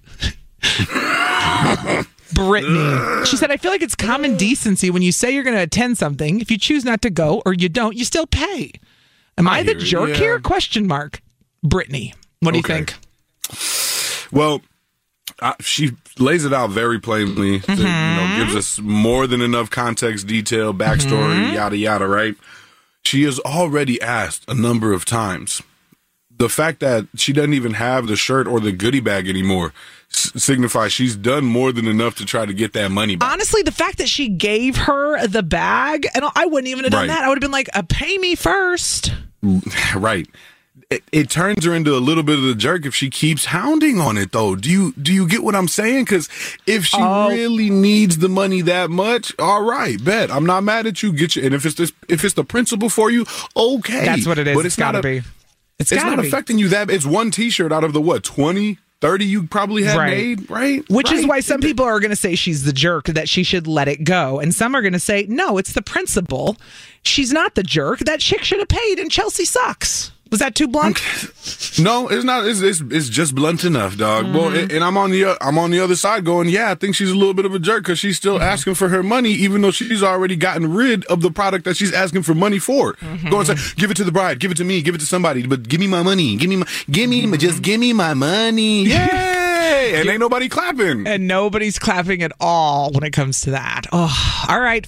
Brittany. She said, I feel like it's common decency when you say you're going to attend something. If you choose not to go or you don't, you still pay. Am I the jerk here? Question mark. Brittany, what do you think? Well, she lays it out very plainly. Gives us more than enough context, detail, backstory, yada, yada, right? She has already asked a number of times. The fact that she doesn't even have the shirt or the goodie bag anymore signifies she's done more than enough to try to get that money back. Honestly, the fact that she gave her the bag, and I wouldn't even have done that. I would have been like, pay me first. Right. It turns her into a little bit of the jerk if she keeps hounding on it, though. Do you get what I'm saying? Because if she really needs the money that much, all right, bet. I'm not mad at you. And if it's the principle for you, okay. That's what it is. But it's gotta be. It's not affecting you that. It's one T-shirt out of the 20, 30 you probably had made, right? Which is why some people are going to say she's the jerk, that she should let it go. And some are going to say, no, it's the principle. She's not the jerk. That chick should have paid, and Chelsea sucks. Was that too blunt? No, it's not. It's just blunt enough, dog. Well, and I'm on the other side going, yeah, I think she's a little bit of a jerk because she's still asking for her money, even though she's already gotten rid of the product that she's asking for money for. Go and say, give it to the bride, give it to me, give it to somebody, but give me my money, just give me my money. Yay! And ain't nobody clapping. And nobody's clapping at all when it comes to that. Oh, all right.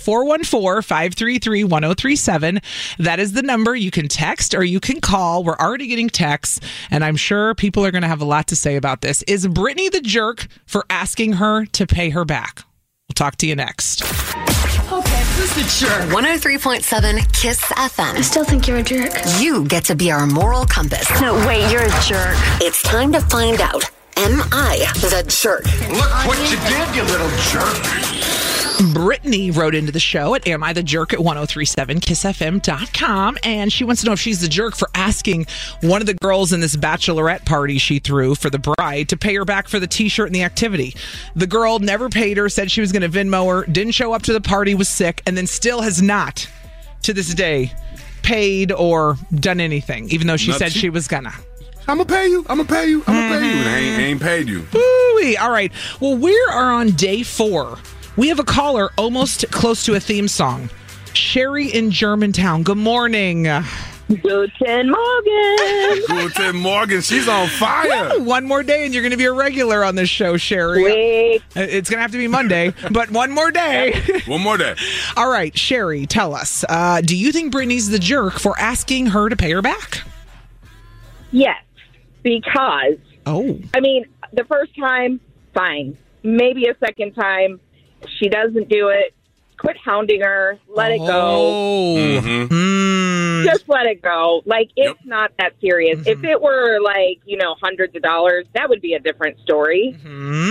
414-533-1037. That is the number. You can text or you can call. We're already getting texts, and I'm sure people are going to have a lot to say about this. Is Brittany the jerk for asking her to pay her back? We'll talk to you next. Okay, who's the jerk? 103.7 KISS FM. I still think you're a jerk. You get to be our moral compass. No, wait, you're a jerk. It's time to find out. Am I the jerk? Look what you did, you little jerk. Brittany wrote into the show at Am I the Jerk at 1037kissfm.com, and she wants to know if she's the jerk for asking one of the girls in this bachelorette party she threw for the bride to pay her back for the T-shirt and the activity. The girl never paid her, said she was going to Venmo her, didn't show up to the party, was sick, and then still has not, to this day, paid or done anything, even though she said she was gonna. I'm going to pay you. And I ain't paid you. Ooh-wee. All right. Well, we are on day 4. We have a caller almost close to a theme song. Sherry in Germantown. Good morning. Guten Morgen. Guten Morgen. She's on fire. One more day and you're going to be a regular on this show, Sherry. Wait. It's going to have to be Monday, but one more day. One more day. All right, Sherry, tell us. Do you think Brittany's the jerk for asking her to pay her back? Yes, because, I mean, the first time, fine. Maybe a second time, she doesn't do it. Quit hounding her. Let it go. Just let it go. Like, it's not that serious. If it were, like, hundreds of dollars, that would be a different story.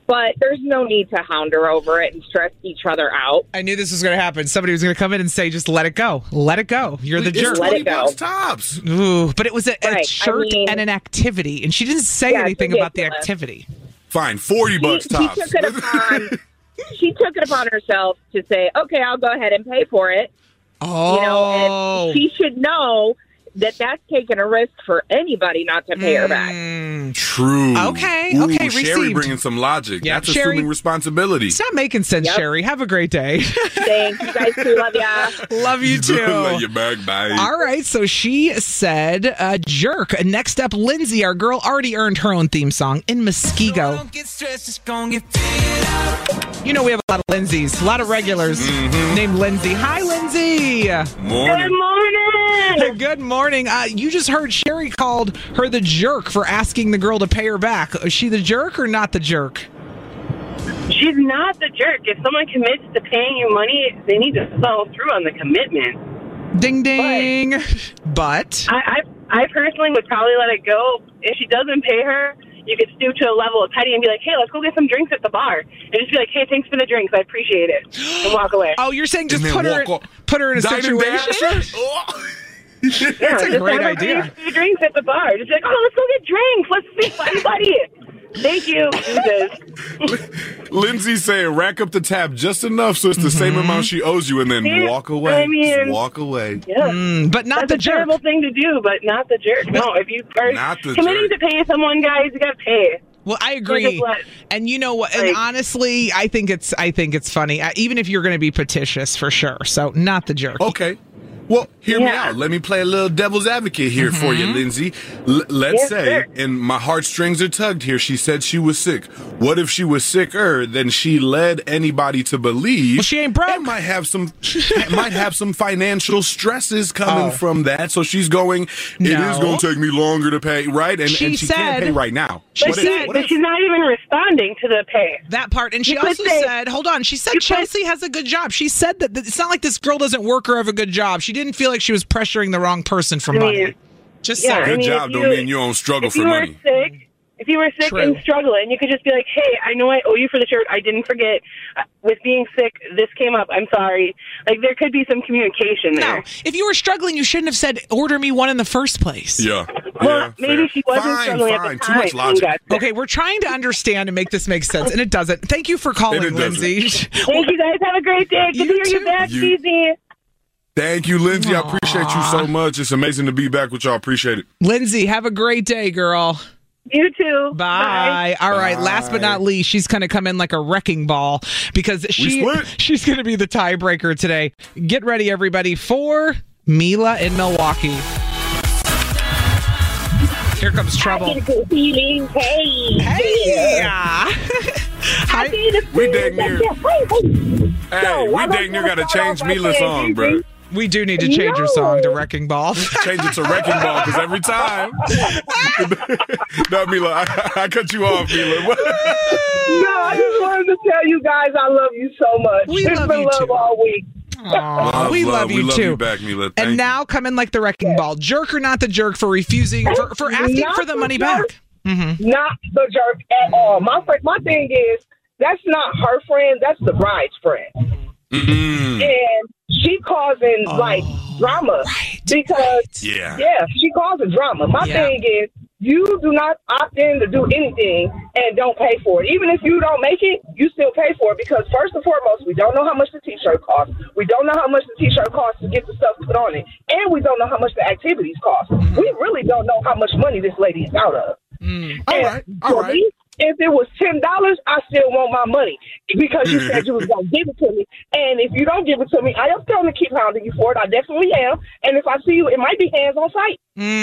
But there's no need to hound her over it and stress each other out. I knew this was going to happen. Somebody was going to come in and say, just let it go. Let it go. You're the jerk. Let it go. Tops. Ooh, but it was a shirt and an activity, and she didn't say anything about the activity. Fine, $40 tops. She took it upon herself to say, okay, I'll go ahead and pay for it. Oh. You know, and she should know that that's taking a risk for anybody not to pay her back. True. Okay, Ooh, okay, Sherry received. bringing some logic. Yeah, That's Sherry, assuming responsibility. It's not making sense, Sherry. Have a great day. Thanks. You guys too. Love ya. Love you too. Love you back. Bye. All right, so she said jerk. Next up, Lindsay, our girl, already earned her own theme song in Muskego. You know we have a lot of Lindsays, a lot of regulars named Lindsay. Hi, Lindsay. Morning. Good morning. Good morning. You just heard Sherry called her the jerk for asking the girl to pay her back. Is she the jerk or not the jerk? She's not the jerk. If someone commits to paying you money, they need to follow through on the commitment. Ding, ding. But I personally would probably let it go. If she doesn't pay her, you could stoop to a level of petty and be like, hey, let's go get some drinks at the bar. And just be like, hey, thanks for the drinks. I appreciate it. And walk away. Oh, you're saying just put her in a situation? That's a great idea. The drinks at the bar. Just like, oh, let's go get drinks. Let's see buddy. Thank you. Lindsay's saying rack up the tab just enough so it's the same amount she owes you and then walk away. I mean, just walk away. Yeah. But not That's the jerk. a terrible thing to do, but not the jerk. No, if you are committing to pay someone, guys, you got to pay. Well, I agree. And you know what? And honestly, I think it's funny, even if you're going to be petitious for sure. So not the jerk. Okay. Well, hear me out. Let me play a little devil's advocate here for you, Lindsay. Let's say, and my heartstrings are tugged here, she said she was sick. What if she was sicker than she led anybody to believe? Well, she ain't broke. And might have some financial stresses coming from that. So she's going, it is going to take me longer to pay, right? And she can't pay right now. But she's not even responding to the pay. That part. And she also said, hold on, she said Chelsea has a good job. She said that it's not like this girl doesn't work or have a good job. She didn't feel like she was pressuring the wrong person for money. Just saying. Good job don't mean you don't struggle for money. If you were sick and struggling, you could just be like, hey, I know I owe you for the shirt. I didn't forget. With being sick, this came up. I'm sorry. Like, there could be some communication there. No, if you were struggling, you shouldn't have said, order me one in the first place. Yeah. Well, maybe she wasn't struggling at the time. Too much logic. Okay, we're trying to understand and make this make sense, and it doesn't. Thank you for calling, Lindsay. Thank you, guys. Have a great day. Good to hear you back, Cheesy. Thank you, Lindsay. I appreciate you so much. It's amazing to be back with y'all. Appreciate it. Lindsay, have a great day, girl. You too. Bye. All right. Last but not least, she's going to come in like a wrecking ball because she's going to be the tiebreaker today. Get ready, everybody, for Mila in Milwaukee. Here comes trouble. Hey. We dang near. Hey, we dang near got to change Mila's song, bro. We do need to change her song to Wrecking Ball. Change it to Wrecking Ball because every time. No, Mila, I cut you off, Mila. No, I just wanted to tell you guys I love you so much. It's been love all week. Aww, we love you too. You back, Mila. And now come in like the Wrecking Ball. Jerk or not the jerk for refusing, for asking for the money back? Not the jerk at all. My thing is, that's not her friend, that's the bride's friend. And she causing drama because she causing drama. My thing is, you do not opt in to do anything and don't pay for it. Even if you don't make it, you still pay for it because first and foremost, we don't know how much the t-shirt costs. We don't know how much the t-shirt costs to get the stuff put on it, and we don't know how much the activities cost. We really don't know how much money this lady is out of. All right. If it was $10, I still want my money because you said you was going to give it to me. And if you don't give it to me, I am going to keep hounding you for it. I definitely am. And if I see you, it might be hands on sight.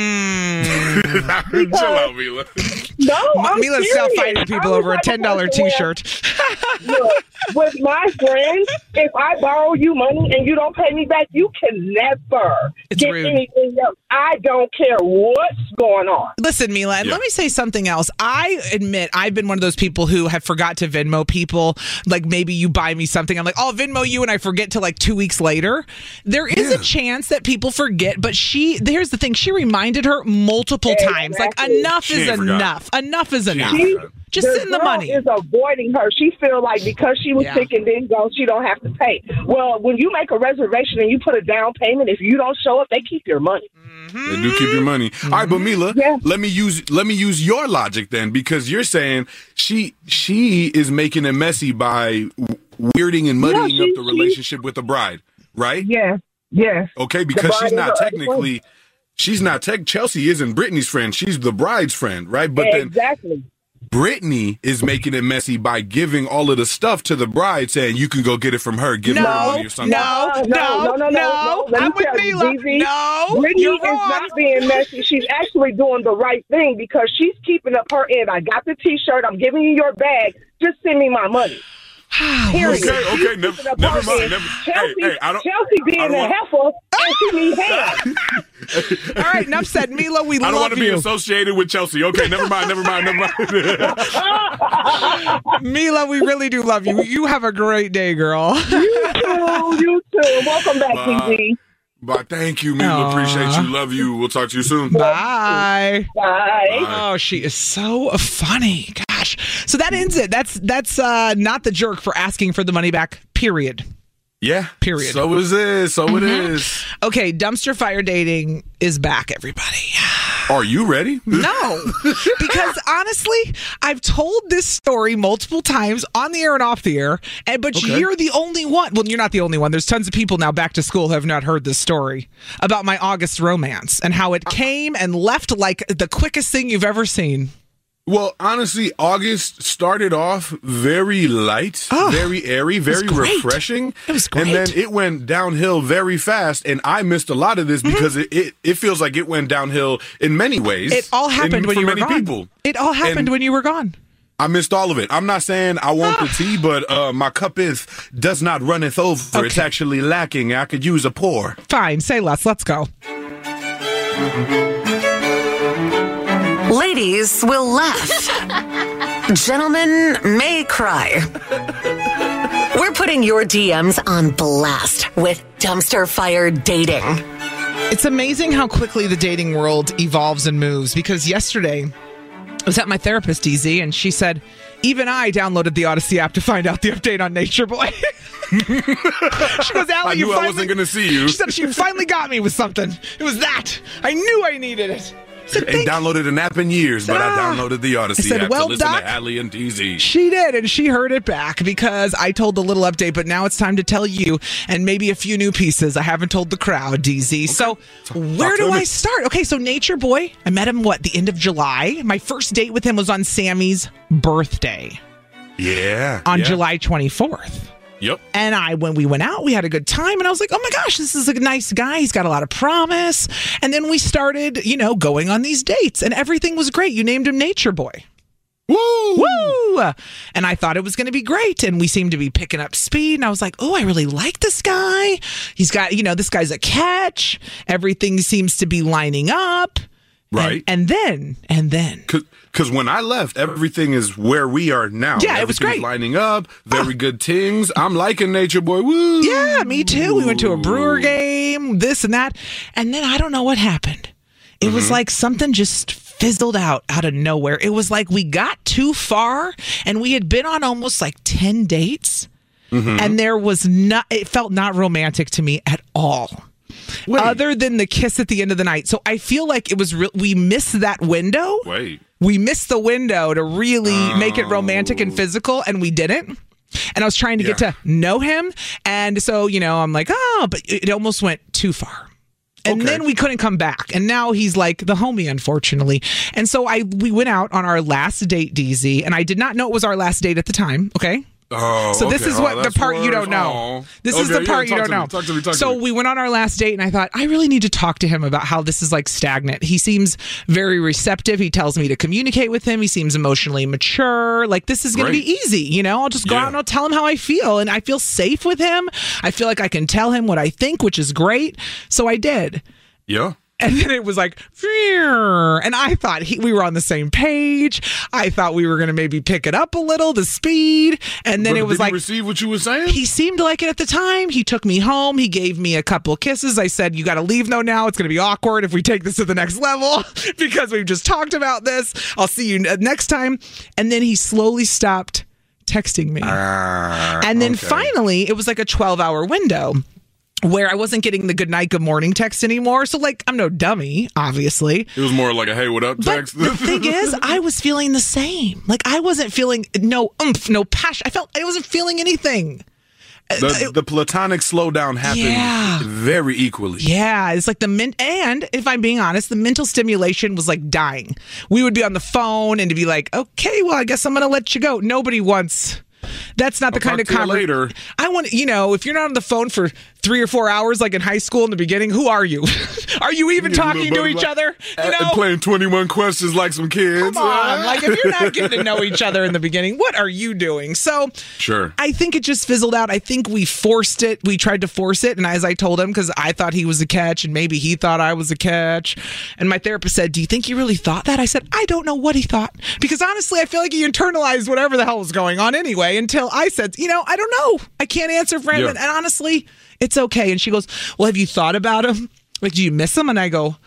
Chill out, Mila. No, Mila's still fighting people over a $10 t-shirt. Look, with my friends, if I borrow you money and you don't pay me back, you can never get anything else. I don't care what's going on. Listen, Mila, and let me say something else. I admit I've been one of those people who have forgot to Venmo people. Like maybe you buy me something, I'm like, I'll Venmo you, and I forget till like 2 weeks later. There is a chance that people forget, but here's the thing, she reminded her multiple times. Like enough is enough. Enough is enough. Just send the money. Is avoiding her. She feel like because she was sick and didn't go, she don't have to pay. Well, when you make a reservation and you put a down payment, if you don't show up, they keep your money. Mm-hmm. They do keep your money. Mm-hmm. All right, but Mila, let me use your logic then, because you're saying she is making it messy by weirding and muddying up the relationship with the bride, right? Yeah. Yes. Okay, because she's not technically. Chelsea isn't Brittany's friend. She's the bride's friend, right? But then Brittany is making it messy by giving all of the stuff to the bride, saying you can go get it from her, give her money or something. No. I'm with Mila. No, Brittany you're is wrong. not being messy. She's actually doing the right thing because she's keeping up her end. I got the T-shirt. I'm giving you your bag. Just send me my money. Period. Okay, never mind. Chelsea being a heifer, and she needs hands. All right, enough said. Mila, we love you. I don't want to be associated with Chelsea. Okay, never mind. Mila, we really do love you. You have a great day, girl. You too. Welcome back, TV. Bye. Thank you, Mila. Appreciate you. Love you. We'll talk to you soon. Bye. Bye. Oh, she is so funny. Gosh. So that ends it. That's not the jerk for asking for the money back, period. Yeah. Period. So is it. So it is. Okay, dumpster fire dating is back, everybody. Are you ready? No, because honestly, I've told this story multiple times on the air and off the air, but you're the only one. Well, you're not the only one. There's tons of people now back to school who have not heard this story about my August romance and how it came and left like the quickest thing you've ever seen. Well, honestly, August started off very light, very airy, very refreshing. It was great. And then it went downhill very fast, and I missed a lot of this because it feels like it went downhill in many ways. It all happened when you were gone. People. It all happened when you were gone. I missed all of it. I'm not saying I want the tea, but my cup does not runneth over. Okay. It's actually lacking. I could use a pour. Fine. Say less. Let's go. Ladies will laugh. Gentlemen may cry. We're putting your DMs on blast with Dumpster Fire Dating. It's amazing how quickly the dating world evolves and moves, because yesterday I was at my therapist, DZ, and she said, even I downloaded the Odyssey app to find out the update on Nature Boy. She goes, Allie, I knew I wasn't going to see you. She said she finally got me with something. It was that. I knew I needed it. Ain't downloaded an app in years, but I downloaded the Odyssey app to listen Doc, to Allie and DZ. She did, and she heard it back because I told the little update, but now it's time to tell you and maybe a few new pieces I haven't told the crowd, DZ. Okay. So where do I start? Okay, so Nature Boy, I met him, the end of July? My first date with him was on Sammy's birthday. Yeah. On July 24th. Yep. And when we went out, we had a good time, and I was like, oh my gosh, this is a nice guy. He's got a lot of promise. And then we started, going on these dates, and everything was great. You named him Nature Boy. Woo! Woo! And I thought it was going to be great, and we seemed to be picking up speed, and I was like, oh, I really like this guy. He's got, this guy's a catch. Everything seems to be lining up. Right. And then. Because when I left, everything is where we are now. Yeah, it was great. Lining up, very good things. I'm liking Nature Boy. Woo! Yeah, me too. We went to a Brewer game, this and that. And then I don't know what happened. It was like something just fizzled out of nowhere. It was like we got too far, and we had been on almost 10 dates. And it felt not romantic to me at all. Wait. Other than the kiss at the end of the night. So I feel like it was we missed that window. We missed the window to really make it romantic and physical, and we didn't. And I was trying to get to know him. And so, I'm like, but it almost went too far. And then we couldn't come back. And now he's like the homie, unfortunately. And so we went out on our last date, DZ, and I did not know it was our last date at the time. Okay. Oh, so this is what the part you don't know. This is the part you don't know. Talk to me. So we went on our last date, and I thought, I really need to talk to him about how this is stagnant. He seems very receptive. He tells me to communicate with him. He seems emotionally mature. This is going to be easy. I'll just go out and I'll tell him how I feel, and I feel safe with him. I feel like I can tell him what I think, which is great. So I did. Yeah. And then it was like, and I thought we were on the same page. I thought we were going to maybe pick it up a little, the speed. And then it was did like, he receive what you were saying? He seemed like it at the time. He took me home. He gave me a couple of kisses. I said, you got to leave now. It's going to be awkward if we take this to the next level because we've just talked about this. I'll see you next time. And then he slowly stopped texting me. And then finally, it was like a 12-hour window where I wasn't getting the good night, good morning text anymore. So, like, I'm no dummy, obviously. It was more like a, hey, what up text. But the thing is, I was feeling the same. Like, I wasn't feeling no oomph, no passion. I wasn't feeling anything. The platonic slowdown happened very equally. Yeah, it's like and if I'm being honest, the mental stimulation was like dying. We would be on the phone and to be like, okay, well, I guess I'm going to let you go. Nobody wants... That's not the kind of conversation. I want, if you're not on the phone for 3 or 4 hours, like in high school in the beginning, who are you? Are you even talking to each other? And playing 21 questions like some kids. Come on. Like, if you're not getting to know each other in the beginning, what are you doing? So, sure. I think it just fizzled out. I think we forced it. We tried to force it. And as I told him, because I thought he was a catch and maybe he thought I was a catch. And my therapist said, do you think he really thought that? I said, I don't know what he thought. Because honestly, I feel like he internalized whatever the hell was going on anyway until I said, I don't know. I can't answer for him. Yeah. And honestly, it's okay. And she goes, well, have you thought about him? Like, do you miss him? And I go,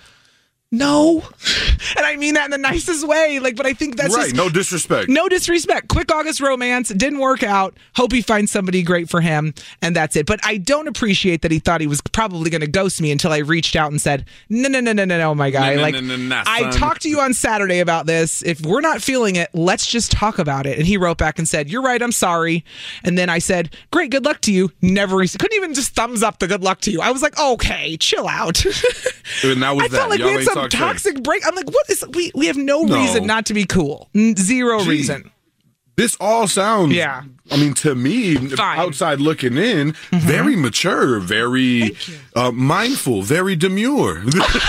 no. And I mean that in the nicest way. Like, but I think that's right. No disrespect. No disrespect. Quick August romance. Didn't work out. Hope he finds somebody great for him. And that's it. But I don't appreciate that he thought he was probably going to ghost me until I reached out and said, no, my guy. I talked to you on Saturday about this. If we're not feeling it, let's just talk about it. And he wrote back and said, you're right. I'm sorry. And then I said, great. Good luck to you. Couldn't even just thumbs up the good luck to you. I was like, okay, chill out. And that was I felt like we had some toxic break. I'm like, what is we have no reason not to be cool. Zero reason. This all sounds, I mean, to me, outside looking in, very mature, very mindful, very demure.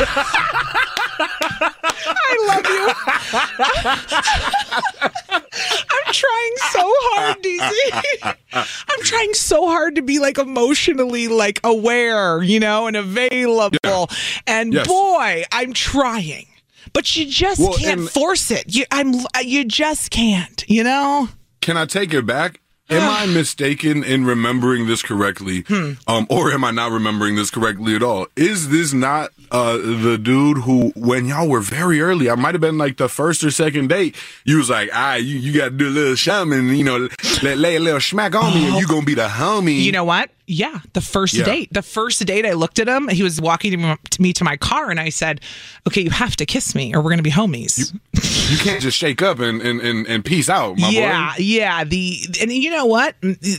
I love you. I'm trying so hard, DZ. I'm trying so hard to be like emotionally like aware, and available. Yeah. And boy, I'm trying. But you just can't force it. You just can't, Can I take it back? Am I mistaken in remembering this correctly? Or am I not remembering this correctly at all? Is this not the dude who, when y'all were very early, I might have been like the first or second date, you was like, you got to do a little shaman, lay a little smack on me and you going to be the homie. You know what? Yeah, the first date. The first date, I looked at him. He was walking me to my car, and I said, okay, you have to kiss me or we're going to be homies. You can't just shake up and peace out, my boy. Yeah. And you know what?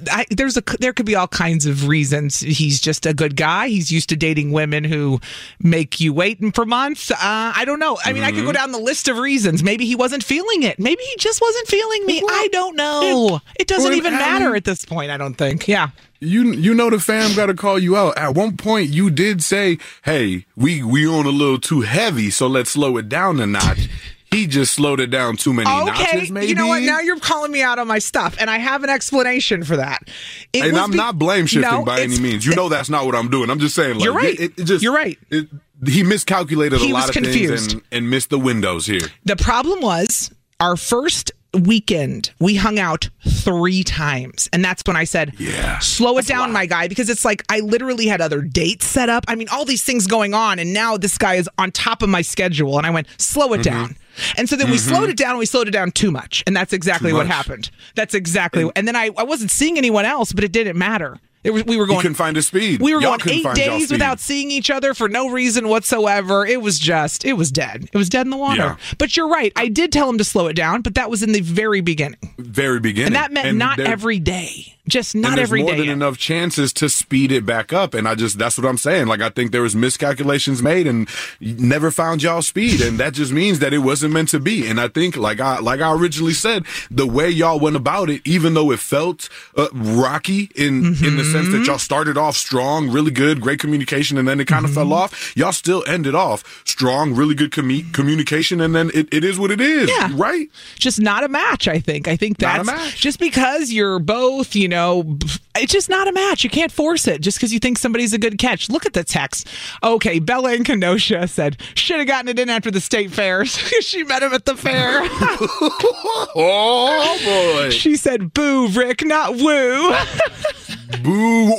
There could be all kinds of reasons. He's just a good guy. He's used to dating women who make you wait for months. I don't know. I mean, I could go down the list of reasons. Maybe he wasn't feeling it. Maybe he just wasn't feeling me. I don't know. It doesn't even matter at this point, I don't think. Yeah. You know the fam got to call you out. At one point, you did say, hey, we on a little too heavy, so let's slow it down a notch. He just slowed it down too many notches, maybe. You know what? Now you're calling me out on my stuff, and I have an explanation for that. I'm not blame shifting by any means. You know that's not what I'm doing. I'm just saying. Like, you're right. You're right. He miscalculated a lot of things and missed the windows here. The problem was our first weekend we hung out 3 times, and that's when I said, slow it down, my guy, because it's like I literally had other dates set up. I mean, all these things going on, and now this guy is on top of my schedule, and I went, slow it down. And so then we slowed it down, and we slowed it down too much, and that's exactly what happened. That's exactly and then I wasn't seeing anyone else, but it didn't matter. We were going. You couldn't find a speed. We were going 8 days without seeing each other for no reason whatsoever. It was dead. It was dead in the water. Yeah. But you're right. I did tell him to slow it down, but that was in the very beginning. And that meant not every day. Just not every day. There's more than enough chances to speed it back up. And that's what I'm saying. Like, I think there was miscalculations made and never found y'all speed. And that just means that it wasn't meant to be. And I think, like I originally said, the way y'all went about it, even though it felt rocky in the sense that y'all started off strong, really good, great communication, and then it kind of fell off, y'all still ended off strong, really good communication, and then it is what it is, right? Just not a match, I think. I think that's just because you're both, it's just not a match. You can't force it just because you think somebody's a good catch. Look at the text. Okay, Bella in Kenosha said, should have gotten it in after the state fairs. She met him at the fair. Oh, boy. She said, boo, Rick, not woo. Boo.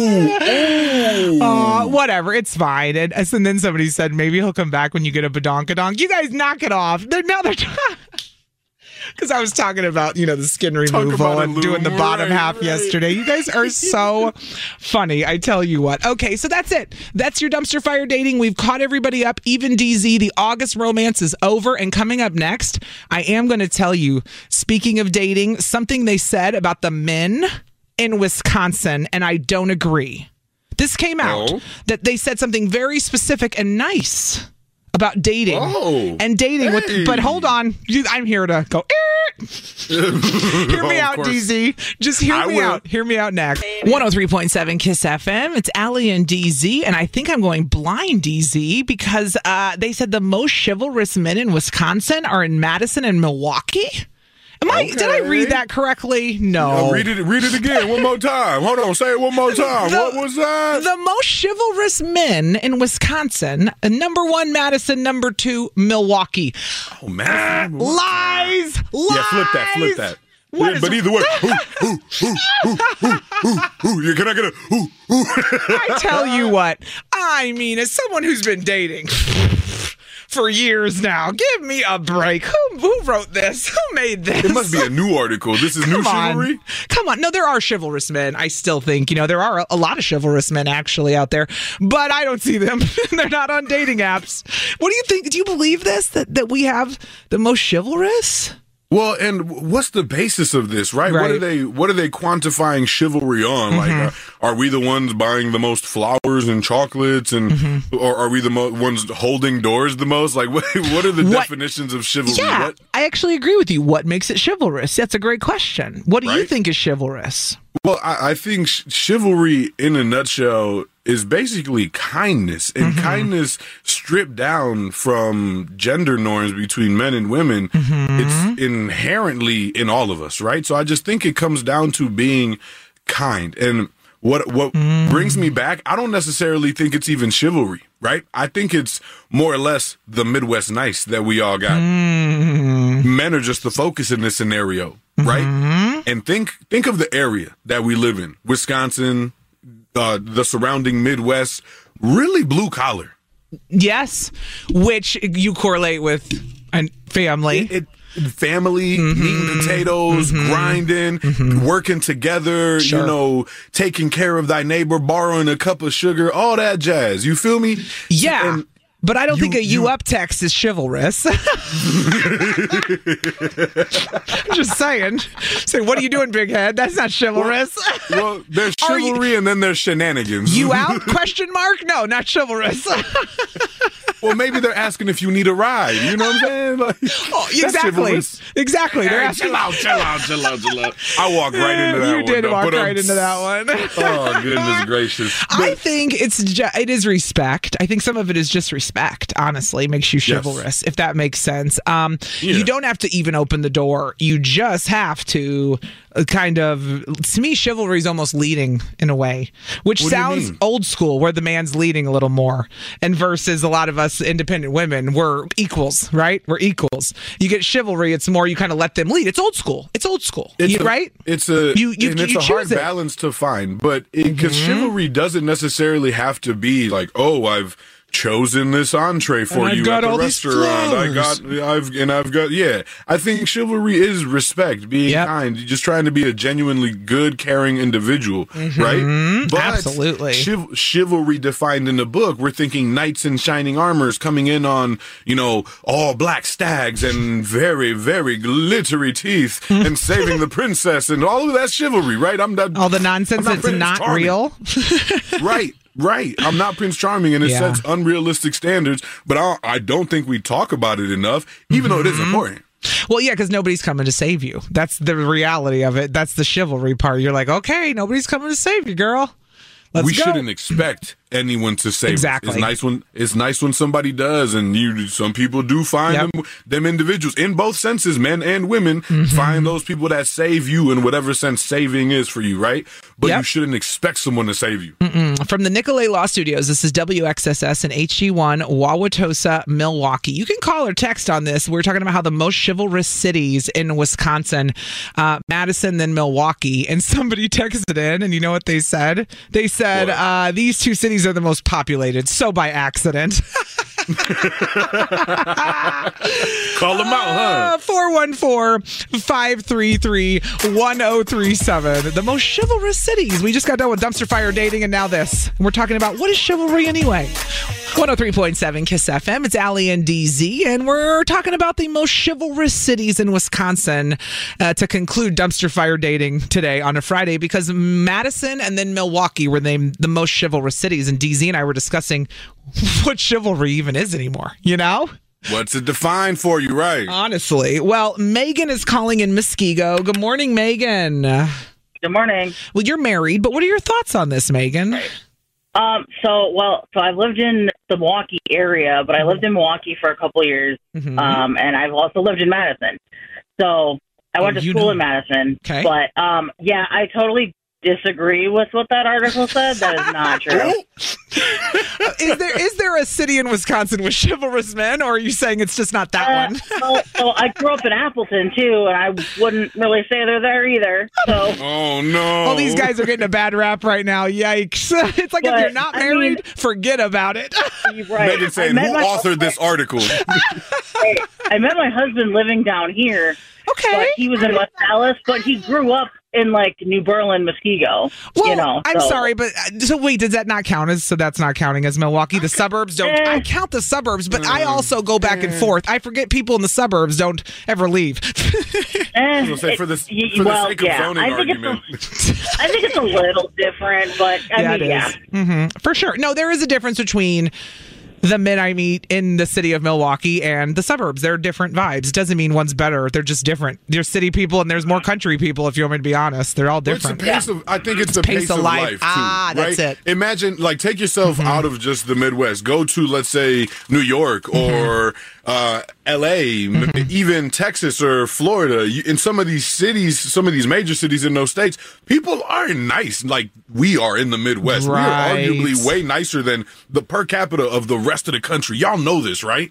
Ooh. Whatever. It's fine. And then somebody said, maybe he'll come back when you get a badonkadonk. You guys knock it off. They're because I was talking about, the skin removal and doing the bottom half yesterday. You guys are so funny. I tell you what. Okay, so that's it. That's your dumpster fire dating. We've caught everybody up. Even DZ, the August romance is over. And coming up next, I am going to tell you, speaking of dating, something they said about the men in Wisconsin, and I don't agree. This came out that they said something very specific and nice about dating and dating but hold on, I'm here to go hear me out, DZ. Just hear me out. Hear me out next. 103.7 Kiss FM. It's Allie and DZ, and I think I'm going blind, DZ, because they said the most chivalrous men in Wisconsin are in Madison and Milwaukee. Did I read that correctly? No. Read it again one more time. Hold on, say it one more time. What was that? The most chivalrous men in Wisconsin, number 1, Madison, number 2, Milwaukee. Oh, Madison. Lies! Yeah, flip that. But either way, can I get a I tell you what, I mean, as someone who's been dating for years now, give me a break. Who wrote this? Who made this? It must be a new article. This is new chivalry? Come on. No, there are chivalrous men. I still think, there are a lot of chivalrous men actually out there, but I don't see them. They're not on dating apps. What do you think? Do you believe this, that we have the most chivalrous? Well, and what's the basis of this, right? What are they quantifying chivalry on? Mm-hmm. Like, are we the ones buying the most flowers and chocolates, and or are we the ones holding doors the most? Like, what are the definitions of chivalry? Yeah, I actually agree with you. What makes it chivalrous? That's a great question. What do you think is chivalrous? Well, I think chivalry, in a nutshell, is basically kindness, and kindness stripped down from gender norms between men and women. It's inherently in all of us, right? So I just think it comes down to being kind. And what brings me back, I don't necessarily think it's even chivalry, right? I think it's more or less the Midwest nice that we all got. Men are just the focus in this scenario, right? And think of the area that we live in, Wisconsin, the surrounding Midwest, really blue collar. Yes, which you correlate with family. Family, eating potatoes, grinding, working together, taking care of thy neighbor, borrowing a cup of sugar, all that jazz. You feel me? Yeah. But I don't think a you up text is chivalrous. I'm just saying. Say, what are you doing, big head? That's not chivalrous. Well, there's chivalry and then there's shenanigans. You out? Question mark? No, not chivalrous. Well, maybe they're asking if you need a ride. You know what I'm saying? Like, Exactly. They're asking. Chill out. I walked right into that one. You did walk right into that one. Oh, goodness gracious. I think it is respect. I think some of it is just respect, honestly, makes you chivalrous, if that makes sense. You don't have to even open the door. You just have to kind of, to me, chivalry is almost leading in a way, which sounds old school, where the man's leading a little more, and versus a lot of us independent women, we're equals, right? We're equals. You get chivalry, it's more you kind of let them lead. It's old school. Right? It's a hard balance to find, but because chivalry doesn't necessarily have to be like, oh, I've chosen this entree for you at the restaurant. I think chivalry is respect, being kind, just trying to be a genuinely good, caring individual, right? But absolutely. Chivalry defined in the book, we're thinking knights in shining armors coming in on, all black stags and very, very glittery teeth and saving the princess and all of that chivalry, right? All the nonsense that's not real. Right. I'm not Prince Charming, and it sets unrealistic standards, but I don't think we talk about it enough, even though it is important. Well, yeah, because nobody's coming to save you. That's the reality of it. That's the chivalry part. You're like, okay, nobody's coming to save you, girl. Let's go. Shouldn't expect anyone to save Exactly. us. It's nice when somebody does, and some people do find them individuals in both senses, men and women, find those people that save you in whatever sense saving is for you, right? But you shouldn't expect someone to save you. From the Nicolay Law Studios, this is WXSS and HD1, Wauwatosa, Milwaukee. You can call or text on this. We're talking about how the most chivalrous cities in Wisconsin, Madison, then Milwaukee. And somebody texted in, and you know what they said? They said, these two cities are the most populated. So by accident. Call them out, huh? 414-533-1037. The most chivalrous cities. We just got done with dumpster fire dating, and now this. And we're talking about what is chivalry anyway. 103.7 KISS FM. It's Allie and DZ, and we're talking about the most chivalrous cities in Wisconsin to conclude dumpster fire dating today on a Friday, because Madison and then Milwaukee were named the most chivalrous cities, and DZ and I were discussing what chivalry even is anymore, you know? What's it defined for you, right? Honestly. Well, Megan is calling in Muskego. Good morning, Megan. Good morning. Well, you're married, but what are your thoughts on this, Megan? So I've lived in the Milwaukee area, but I lived in Milwaukee for a couple of years, and I've also lived in Madison. So I went to school in Madison, but I totally disagree with what that article said. That is not true. Is there a city in Wisconsin with chivalrous men, or are you saying it's just not that one? So I grew up in Appleton too, and I wouldn't really say they're there either. So oh no, all these guys are getting a bad rap right now. Yikes! It's like if you're not married, forget about it. Right. Megan saying, who authored this article? I met my husband living down here. Okay, but he was in West Dallas, but he grew up in like New Berlin, Muskego. Well, I'm sorry, but so wait, does that not count so that's not counting as Milwaukee? The suburbs don't. I count the suburbs, but I also go back and forth. I forget people in the suburbs don't ever leave. For the sake of zoning argument. I think it's a little different, but I mean, Mm-hmm. For sure. No, there is a difference between the men I meet in the city of Milwaukee and the suburbs. They're different vibes. Doesn't mean one's better. They're just different. There's city people and there's more country people, if you want me to be honest. They're all different. I think it's the pace of life, too. That's it. Imagine, take yourself out of just the Midwest. Go to, let's say, New York or L.A., even Texas or Florida. In some of these cities, some of these major cities in those states, people are nice like we are in the Midwest. Right. We are arguably way nicer than the per capita of the rest of the country. Y'all know this, right?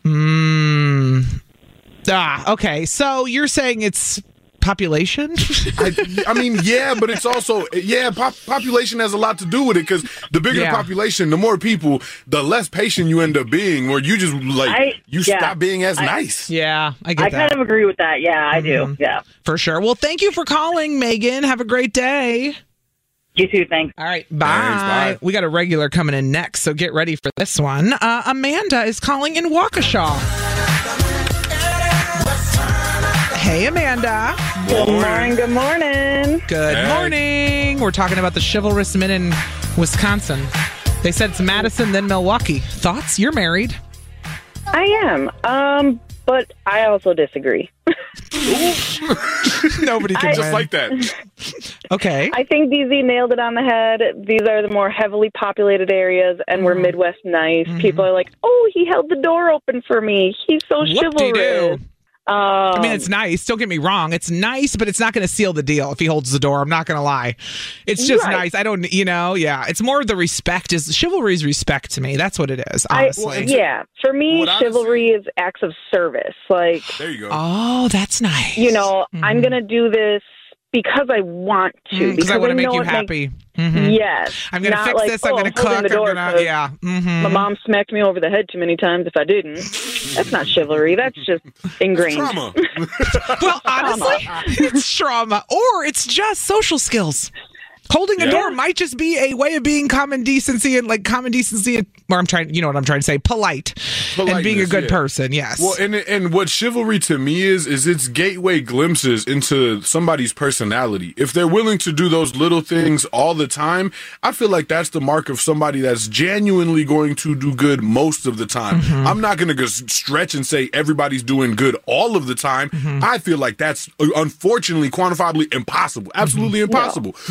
Okay. So you're saying it's population? I mean, yeah, but it's also, population has a lot to do with it, because the bigger the population, the more people, the less patient you end up being, where you just, stop being as nice. Yeah, I get that. I kind of agree with that. Yeah, I do. Yeah. For sure. Well, thank you for calling, Megan. Have a great day. You too, thanks. All right, bye. Thanks, bye. We got a regular coming in next, so get ready for this one. Amanda is calling in Waukesha. Hey, Amanda. Good morning. Good morning. Good morning. We're talking about the chivalrous men in Wisconsin. They said it's Madison, then Milwaukee. Thoughts? You're married. I am. But I also disagree. Nobody can just like that. Okay. I think DZ nailed it on the head. These are the more heavily populated areas, and we're Midwest nice. People are like, oh, he held the door open for me. He's so chivalrous. I mean, it's nice. Don't get me wrong. It's nice, but it's not going to seal the deal if he holds the door. I'm not going to lie. It's just nice. I don't, it's more the respect. Chivalry is respect to me. That's what it is, honestly. For me, chivalry is acts of service. Like, there you go. Oh, that's nice. I'm going to do this because I want to. Because I want to make you happy. Yes. I'm going to fix this. I'm going to cook. My mom smacked me over the head too many times if I didn't. That's not chivalry. That's just ingrained. Trauma. Well, honestly, it's trauma. Or it's just social skills. Holding a door might just be a way of being common decency, or I'm trying to say, polite and being a good person. Yes. Well, and what chivalry to me is its gateway glimpses into somebody's personality. If they're willing to do those little things all the time, I feel like that's the mark of somebody that's genuinely going to do good most of the time. I'm not going to stretch and say everybody's doing good all of the time. I feel like that's unfortunately quantifiably impossible. Absolutely impossible. Yeah. But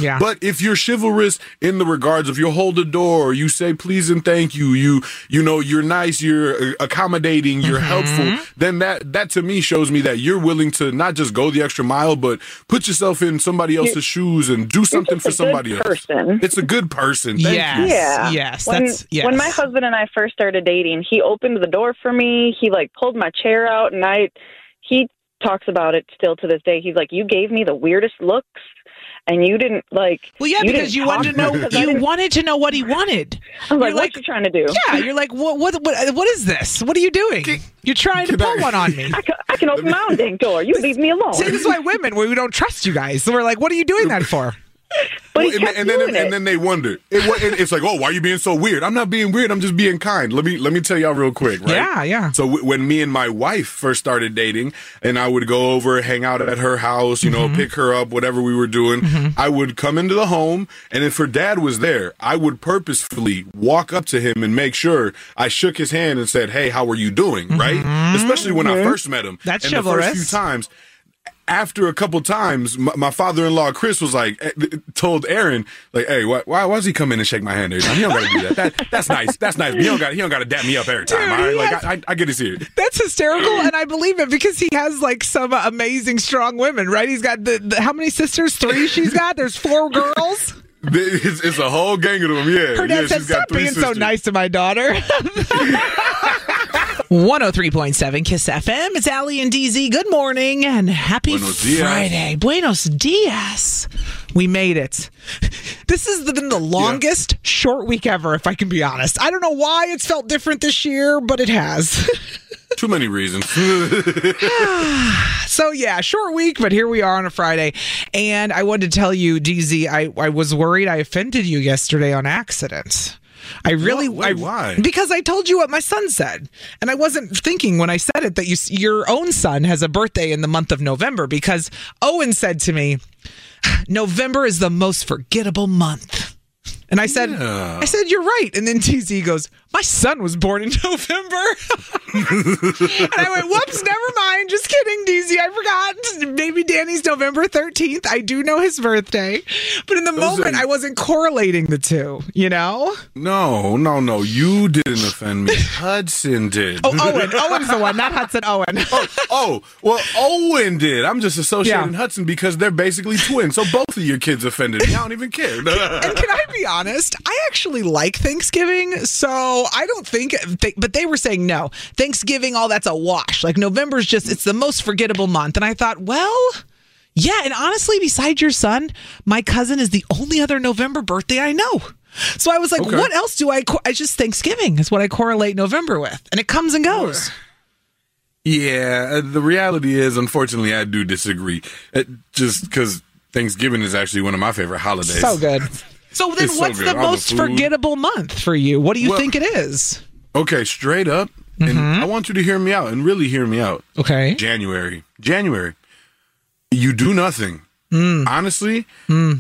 if you're chivalrous in the regards of you hold the door, you say please and thank you, you know, you're nice, you're accommodating, you're helpful, then that to me shows me that you're willing to not just go the extra mile, but put yourself in somebody else's shoes and do something for somebody else. It's a good person. Thank you. Yes. When my husband and I first started dating, he opened the door for me. He like pulled my chair out, and he talks about it still to this day. He's like, you gave me the weirdest looks, and you didn't like. Well, yeah, because you wanted to know. You wanted to know what he wanted. I was like, what you trying to do? Yeah, you're like, what is this? What are you doing? You're trying to pull one on me. I can open my own dang door. You leave me alone. See, this is why women, we don't trust you guys. So we're like, what are you doing that for? Well, and then they wonder. It's like, oh, why are you being so weird? I'm not being weird. I'm just being kind. Let me tell y'all real quick, right? Yeah. So when me and my wife first started dating, and I would go over, hang out at her house, you know, pick her up, whatever we were doing, I would come into the home, and if her dad was there, I would purposefully walk up to him and make sure I shook his hand and said, hey, how are you doing, right? Especially when I first met him. That's and chivalrous. The first few times. After a couple times, my father-in-law Chris was like, told Aaron, like, "Hey, why does he come in and shake my hand every time? He don't got to do that. That's nice. That's nice. He don't got to dap me up every time. Dude, all right, like I get it here. That's hysterical, and I believe it because he has like some amazing strong women, right? He's got the how many sisters? 3 she's got. There's 4 girls. It's a whole gang of them. Yeah. Her dad said, "Stop being so nice to my daughter." 103.7 Kiss FM. It's Allie and DZ. Good morning and happy Friday. Buenos dias. We made it. This has been the longest short week ever, if I can be honest. I don't know why it's felt different this year, but it has. Too many reasons. So, yeah, short week, but here we are on a Friday. And I wanted to tell you, DZ, I was worried I offended you yesterday on accident. Why? Because I told you what my son said, and I wasn't thinking when I said it that your own son has a birthday in the month of November. Because Owen said to me, "November is the most forgettable month," and I said, "You're right." And then TZ goes, "My son was born in November," and I went, "Whoops, never mind. Just kidding, DZ. I forgot. Baby Danny's November 13th. I do know his birthday, but in the moment, I wasn't correlating the two. You know? No. You didn't offend me. Hudson did. Oh, Owen. Owen's the one, not Hudson. Owen. Well, Owen did. I'm just associating Hudson because they're basically twins. So both of your kids offended me. I don't even care. And can I be honest? I actually like Thanksgiving, so I don't think, but they were saying no. Thanksgiving, all that's a wash. Like November's just, it's the most forgettable month. And I thought, well, yeah. And honestly, besides your son, my cousin is the only other November birthday I know. So I was like, what else do I just Thanksgiving is what I correlate November with. And it comes and goes. Yeah. The reality is, unfortunately, I do disagree. Just because Thanksgiving is actually one of my favorite holidays. So good. So then what's the most forgettable month for you? What do you think it is? Okay, straight up. And I want you to hear me out and really hear me out. Okay. January. You do nothing. Honestly, the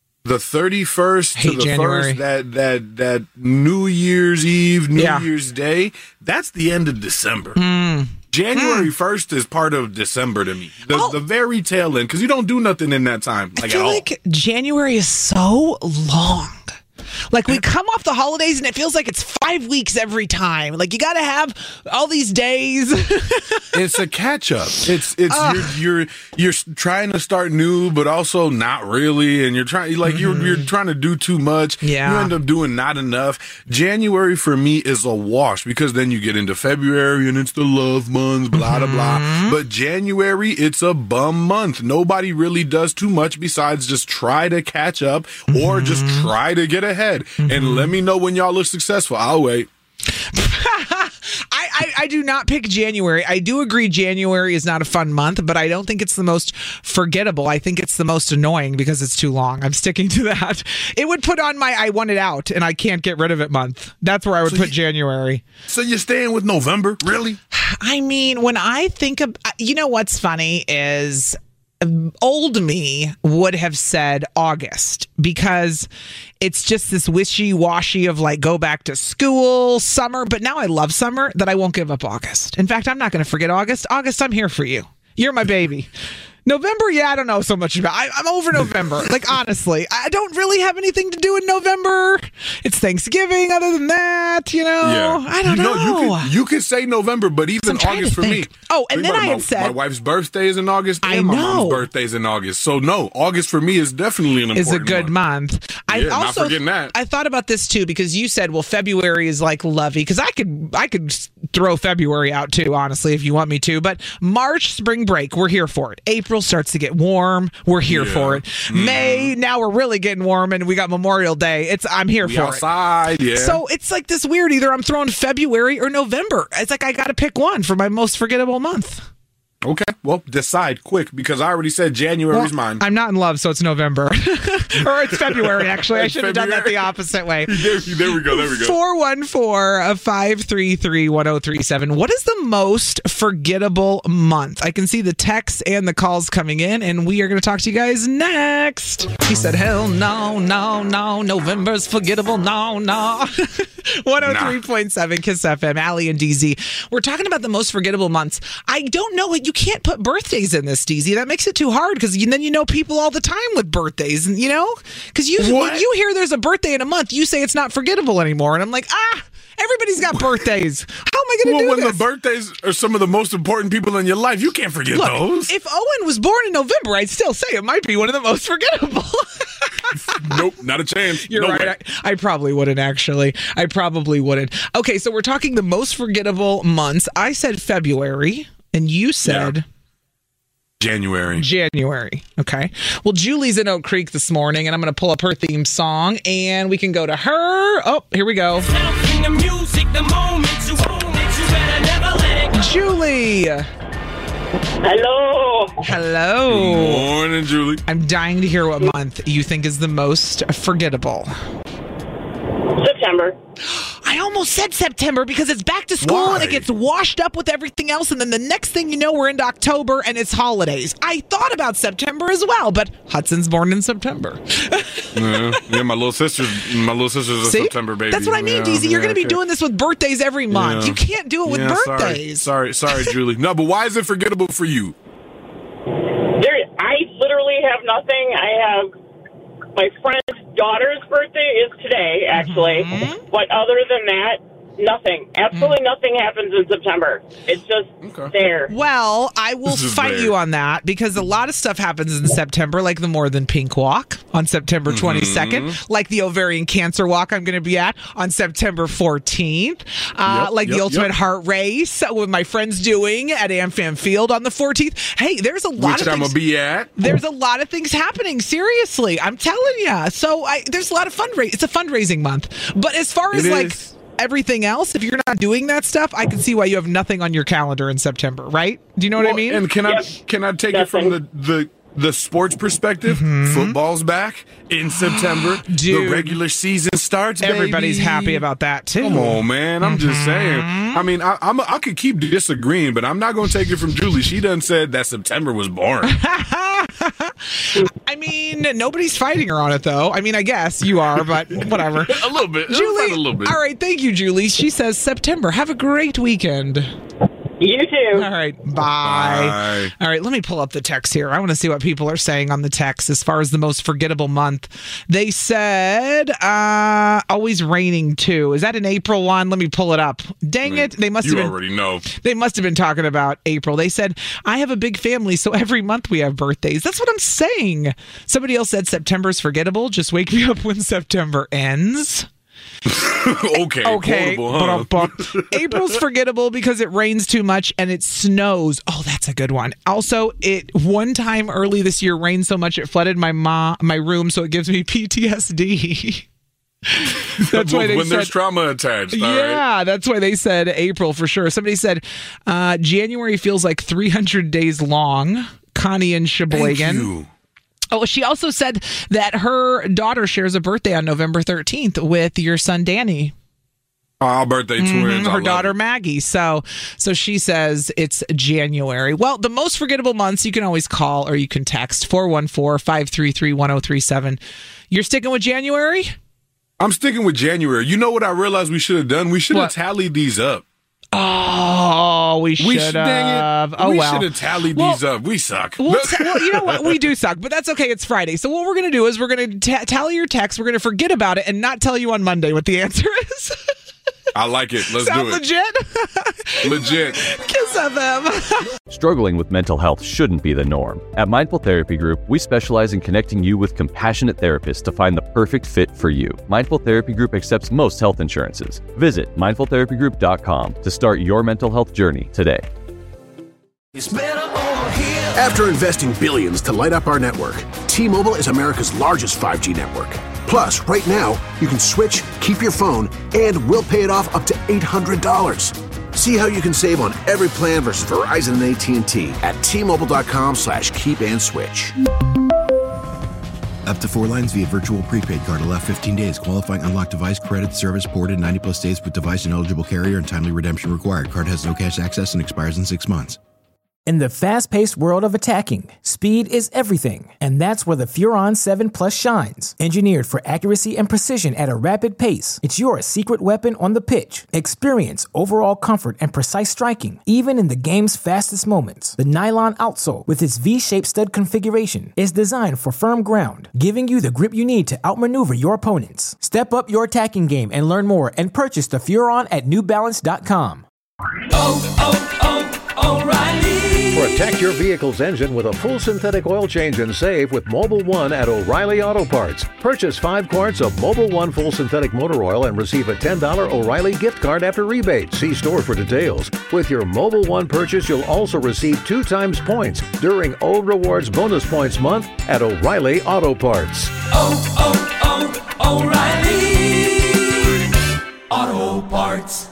31st to the January. 1st, that New Year's Eve, New Year's Day, that's the end of December. January 1st is part of December to me. The very tail end, because you don't do nothing in that time. I feel like January is so long. Like we come off the holidays and it feels like it's 5 weeks every time. Like you got to have all these days. It's a catch up. You're trying to start new, but also not really. And you're trying you're trying to do too much. Yeah. You end up doing not enough. January for me is a wash because then you get into February and it's the love months, blah, blah, blah. But January, it's a bum month. Nobody really does too much besides just try to catch up or just try to get ahead. And let me know when y'all look successful. I'll wait. I do not pick January. I do agree January is not a fun month, but I don't think it's the most forgettable. I think it's the most annoying because it's too long. I'm sticking to that. It would put on my I want it out and I can't get rid of it month. That's where I would put January. So you're staying with November? Really? I mean, when I think of, you know what's funny is old me would have said August because it's just this wishy-washy of like go back to school, summer. But now I love summer that I won't give up August. In fact, I'm not going to forget August. August, I'm here for you. You're my baby. November, yeah, I don't know so much about. I'm over November. Like, honestly, I don't really have anything to do in November. It's Thanksgiving. Other than that, I don't know. You could say November, but even August for me. Oh, and then I had said my wife's birthday is in August, and my mom's birthday is in August. So no, August for me is definitely an important month. Is a good month. Not forgetting that. I thought about this too because you said, well, February is like lovey. Because I could throw February out too, honestly, if you want me to. But March, spring break, we're here for it. April starts to get warm. We're here for it. May, now we're really getting warm, and we got Memorial Day. I'm here for outside, it. So it's like this weird. Either I'm throwing February or November. It's like I got to pick one for my most forgettable month. Okay, well, decide quick because I already said January's mine. I'm not in love, so it's November. Or it's February, actually. I should have done that the opposite way. There we go. 414-533-1037. What is the most forgettable month? I can see the texts and the calls coming in, and we are going to talk to you guys next. He said, hell no, November's forgettable, no. 103.7 Kiss FM, Allie and DZ. We're talking about the most forgettable months. I don't know what you can't put birthdays in this, DZ. That makes it too hard because then you know people all the time with birthdays, and because when you hear there's a birthday in a month, you say it's not forgettable anymore, and I'm like, everybody's got birthdays. How am I going to do this? When the birthdays are some of the most important people in your life, you can't forget those. If Owen was born in November, I'd still say it might be one of the most forgettable. Nope, not a chance. You're right. I probably wouldn't, actually. I probably wouldn't. Okay, so we're talking the most forgettable months. I said February, and you said... January. Okay. Well, Julie's in Oak Creek this morning, and I'm going to pull up her theme song, and we can go to her. Oh, here we go. Julie. Hello. Good morning, Julie. I'm dying to hear what month you think is the most forgettable. September. I almost said September because it's back to school and it gets washed up with everything else, and then the next thing you know, we're into October and it's holidays. I thought about September as well, but Hudson's born in September. yeah, my little sister's a September baby. That's what I mean, DZ. You're going to be doing this with birthdays every month. You can't do it with birthdays. Sorry, Julie. No, but why is it forgettable for you? I literally have nothing. I have my friend's daughter's birthday is today, actually. Mm-hmm. But other than that, nothing. Absolutely nothing happens in September. It's just there. Well, I will fight you on that because a lot of stuff happens in September, like the More Than Pink Walk on September 22nd, like the Ovarian Cancer Walk I'm going to be at on September 14th, the Ultimate Heart Race with my friends doing at AmFam Field on the 14th. Hey, there's a lot of things. Which I'm going to be at. There's a lot of things happening, seriously. I'm telling you. So there's a lot of fundraising. It's a fundraising month. But as far as everything else, if you're not doing that stuff, I can see why you have nothing on your calendar in September, right? Do you know what I mean? And can I take it from the sports perspective? Mm-hmm. Football's back in September. Dude, the regular season starts, everybody's baby. happy about that, too. Come on, man. I'm just saying. I mean, I could keep disagreeing, but I'm not going to take it from Julie. She done said that September was boring. I mean, nobody's fighting her on it, though. I mean, I guess you are, but whatever. A little bit. Julie, a little bit. All right, thank you, Julie. She says September. Have a great weekend. You too. All right, bye. All right, let me pull up the text here. I want to see what people are saying on the text as far as the most forgettable month. They said always raining too. Is that an April one? Let me pull it up. Dang it. They must have been, already know. They must have been talking about April. They said, I have a big family, so every month we have birthdays. That's what I'm saying. Somebody else said September's forgettable. Just wake me up when September ends. Okay. Quotable, huh? April's forgettable because it rains too much and it snows. Oh, that's a good one. Also, it one time early this year rained so much it flooded my room, so it gives me PTSD. That's why they when said, there's trauma attached. Yeah, that's why they said April for sure. Somebody said January feels like 300 days long. Connie and Sheboygan. Thank you. Oh, she also said that her daughter shares a birthday on November 13th with your son, Danny. Oh, birthday twins. Her daughter, Maggie. So she says it's January. Well, the most forgettable months, you can always call or you can text 414-533-1037. You're sticking with January? I'm sticking with January. You know what I realized we should have done? We should have tallied these up. Oh, we should have. Oh, we well. should have tallied these up. We suck. Well, you know what? We do suck, but that's okay. It's Friday. So what we're going to do is we're going to tally your text. We're going to forget about it and not tell you on Monday what the answer is. I like it. Let's Sound do it. legit? Legit. Kiss FM. Struggling with mental health shouldn't be the norm. At Mindful Therapy Group, we specialize in connecting you with compassionate therapists to find the perfect fit for you. Mindful Therapy Group accepts most health insurances. Visit mindfultherapygroup.com to start your mental health journey today. After investing billions to light up our network, T-Mobile is America's largest 5G network. Plus, right now, you can switch, keep your phone, and we'll pay it off up to $800. See how you can save on every plan versus Verizon and AT&T at T-Mobile.com/keep-and-switch. Up to 4 lines via virtual prepaid card. Allow 15 days. Qualifying unlocked device credit service ported 90+ days with device and eligible carrier and timely redemption required. Card has no cash access and expires in 6 months. In the fast-paced world of attacking, speed is everything, and that's where the Furon 7 Plus shines. Engineered for accuracy and precision at a rapid pace, it's your secret weapon on the pitch. Experience overall comfort and precise striking, even in the game's fastest moments. The nylon outsole, with its V-shaped stud configuration, is designed for firm ground, giving you the grip you need to outmaneuver your opponents. Step up your attacking game and learn more and purchase the Furon at NewBalance.com. O'Reilly. Protect your vehicle's engine with a full synthetic oil change and save with Mobil 1 at O'Reilly Auto Parts. Purchase 5 quarts of Mobil 1 full synthetic motor oil and receive a $10 O'Reilly gift card after rebate. See store for details. With your Mobil 1 purchase, you'll also receive 2 times points during O Rewards Bonus Points Month at O'Reilly Auto Parts. O'Reilly Auto Parts.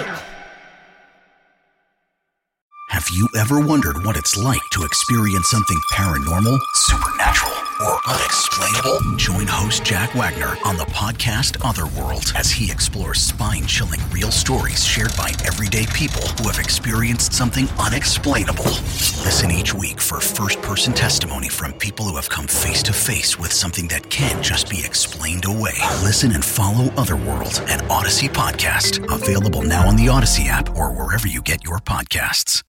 Have you ever wondered what it's like to experience something paranormal, supernatural, or unexplainable? Join host Jack Wagner on the podcast Otherworld as he explores spine-chilling real stories shared by everyday people who have experienced something unexplainable. Listen each week for first-person testimony from people who have come face-to-face with something that can't just be explained away. Listen and follow Otherworld, an Odyssey podcast. Available now on the Odyssey app or wherever you get your podcasts.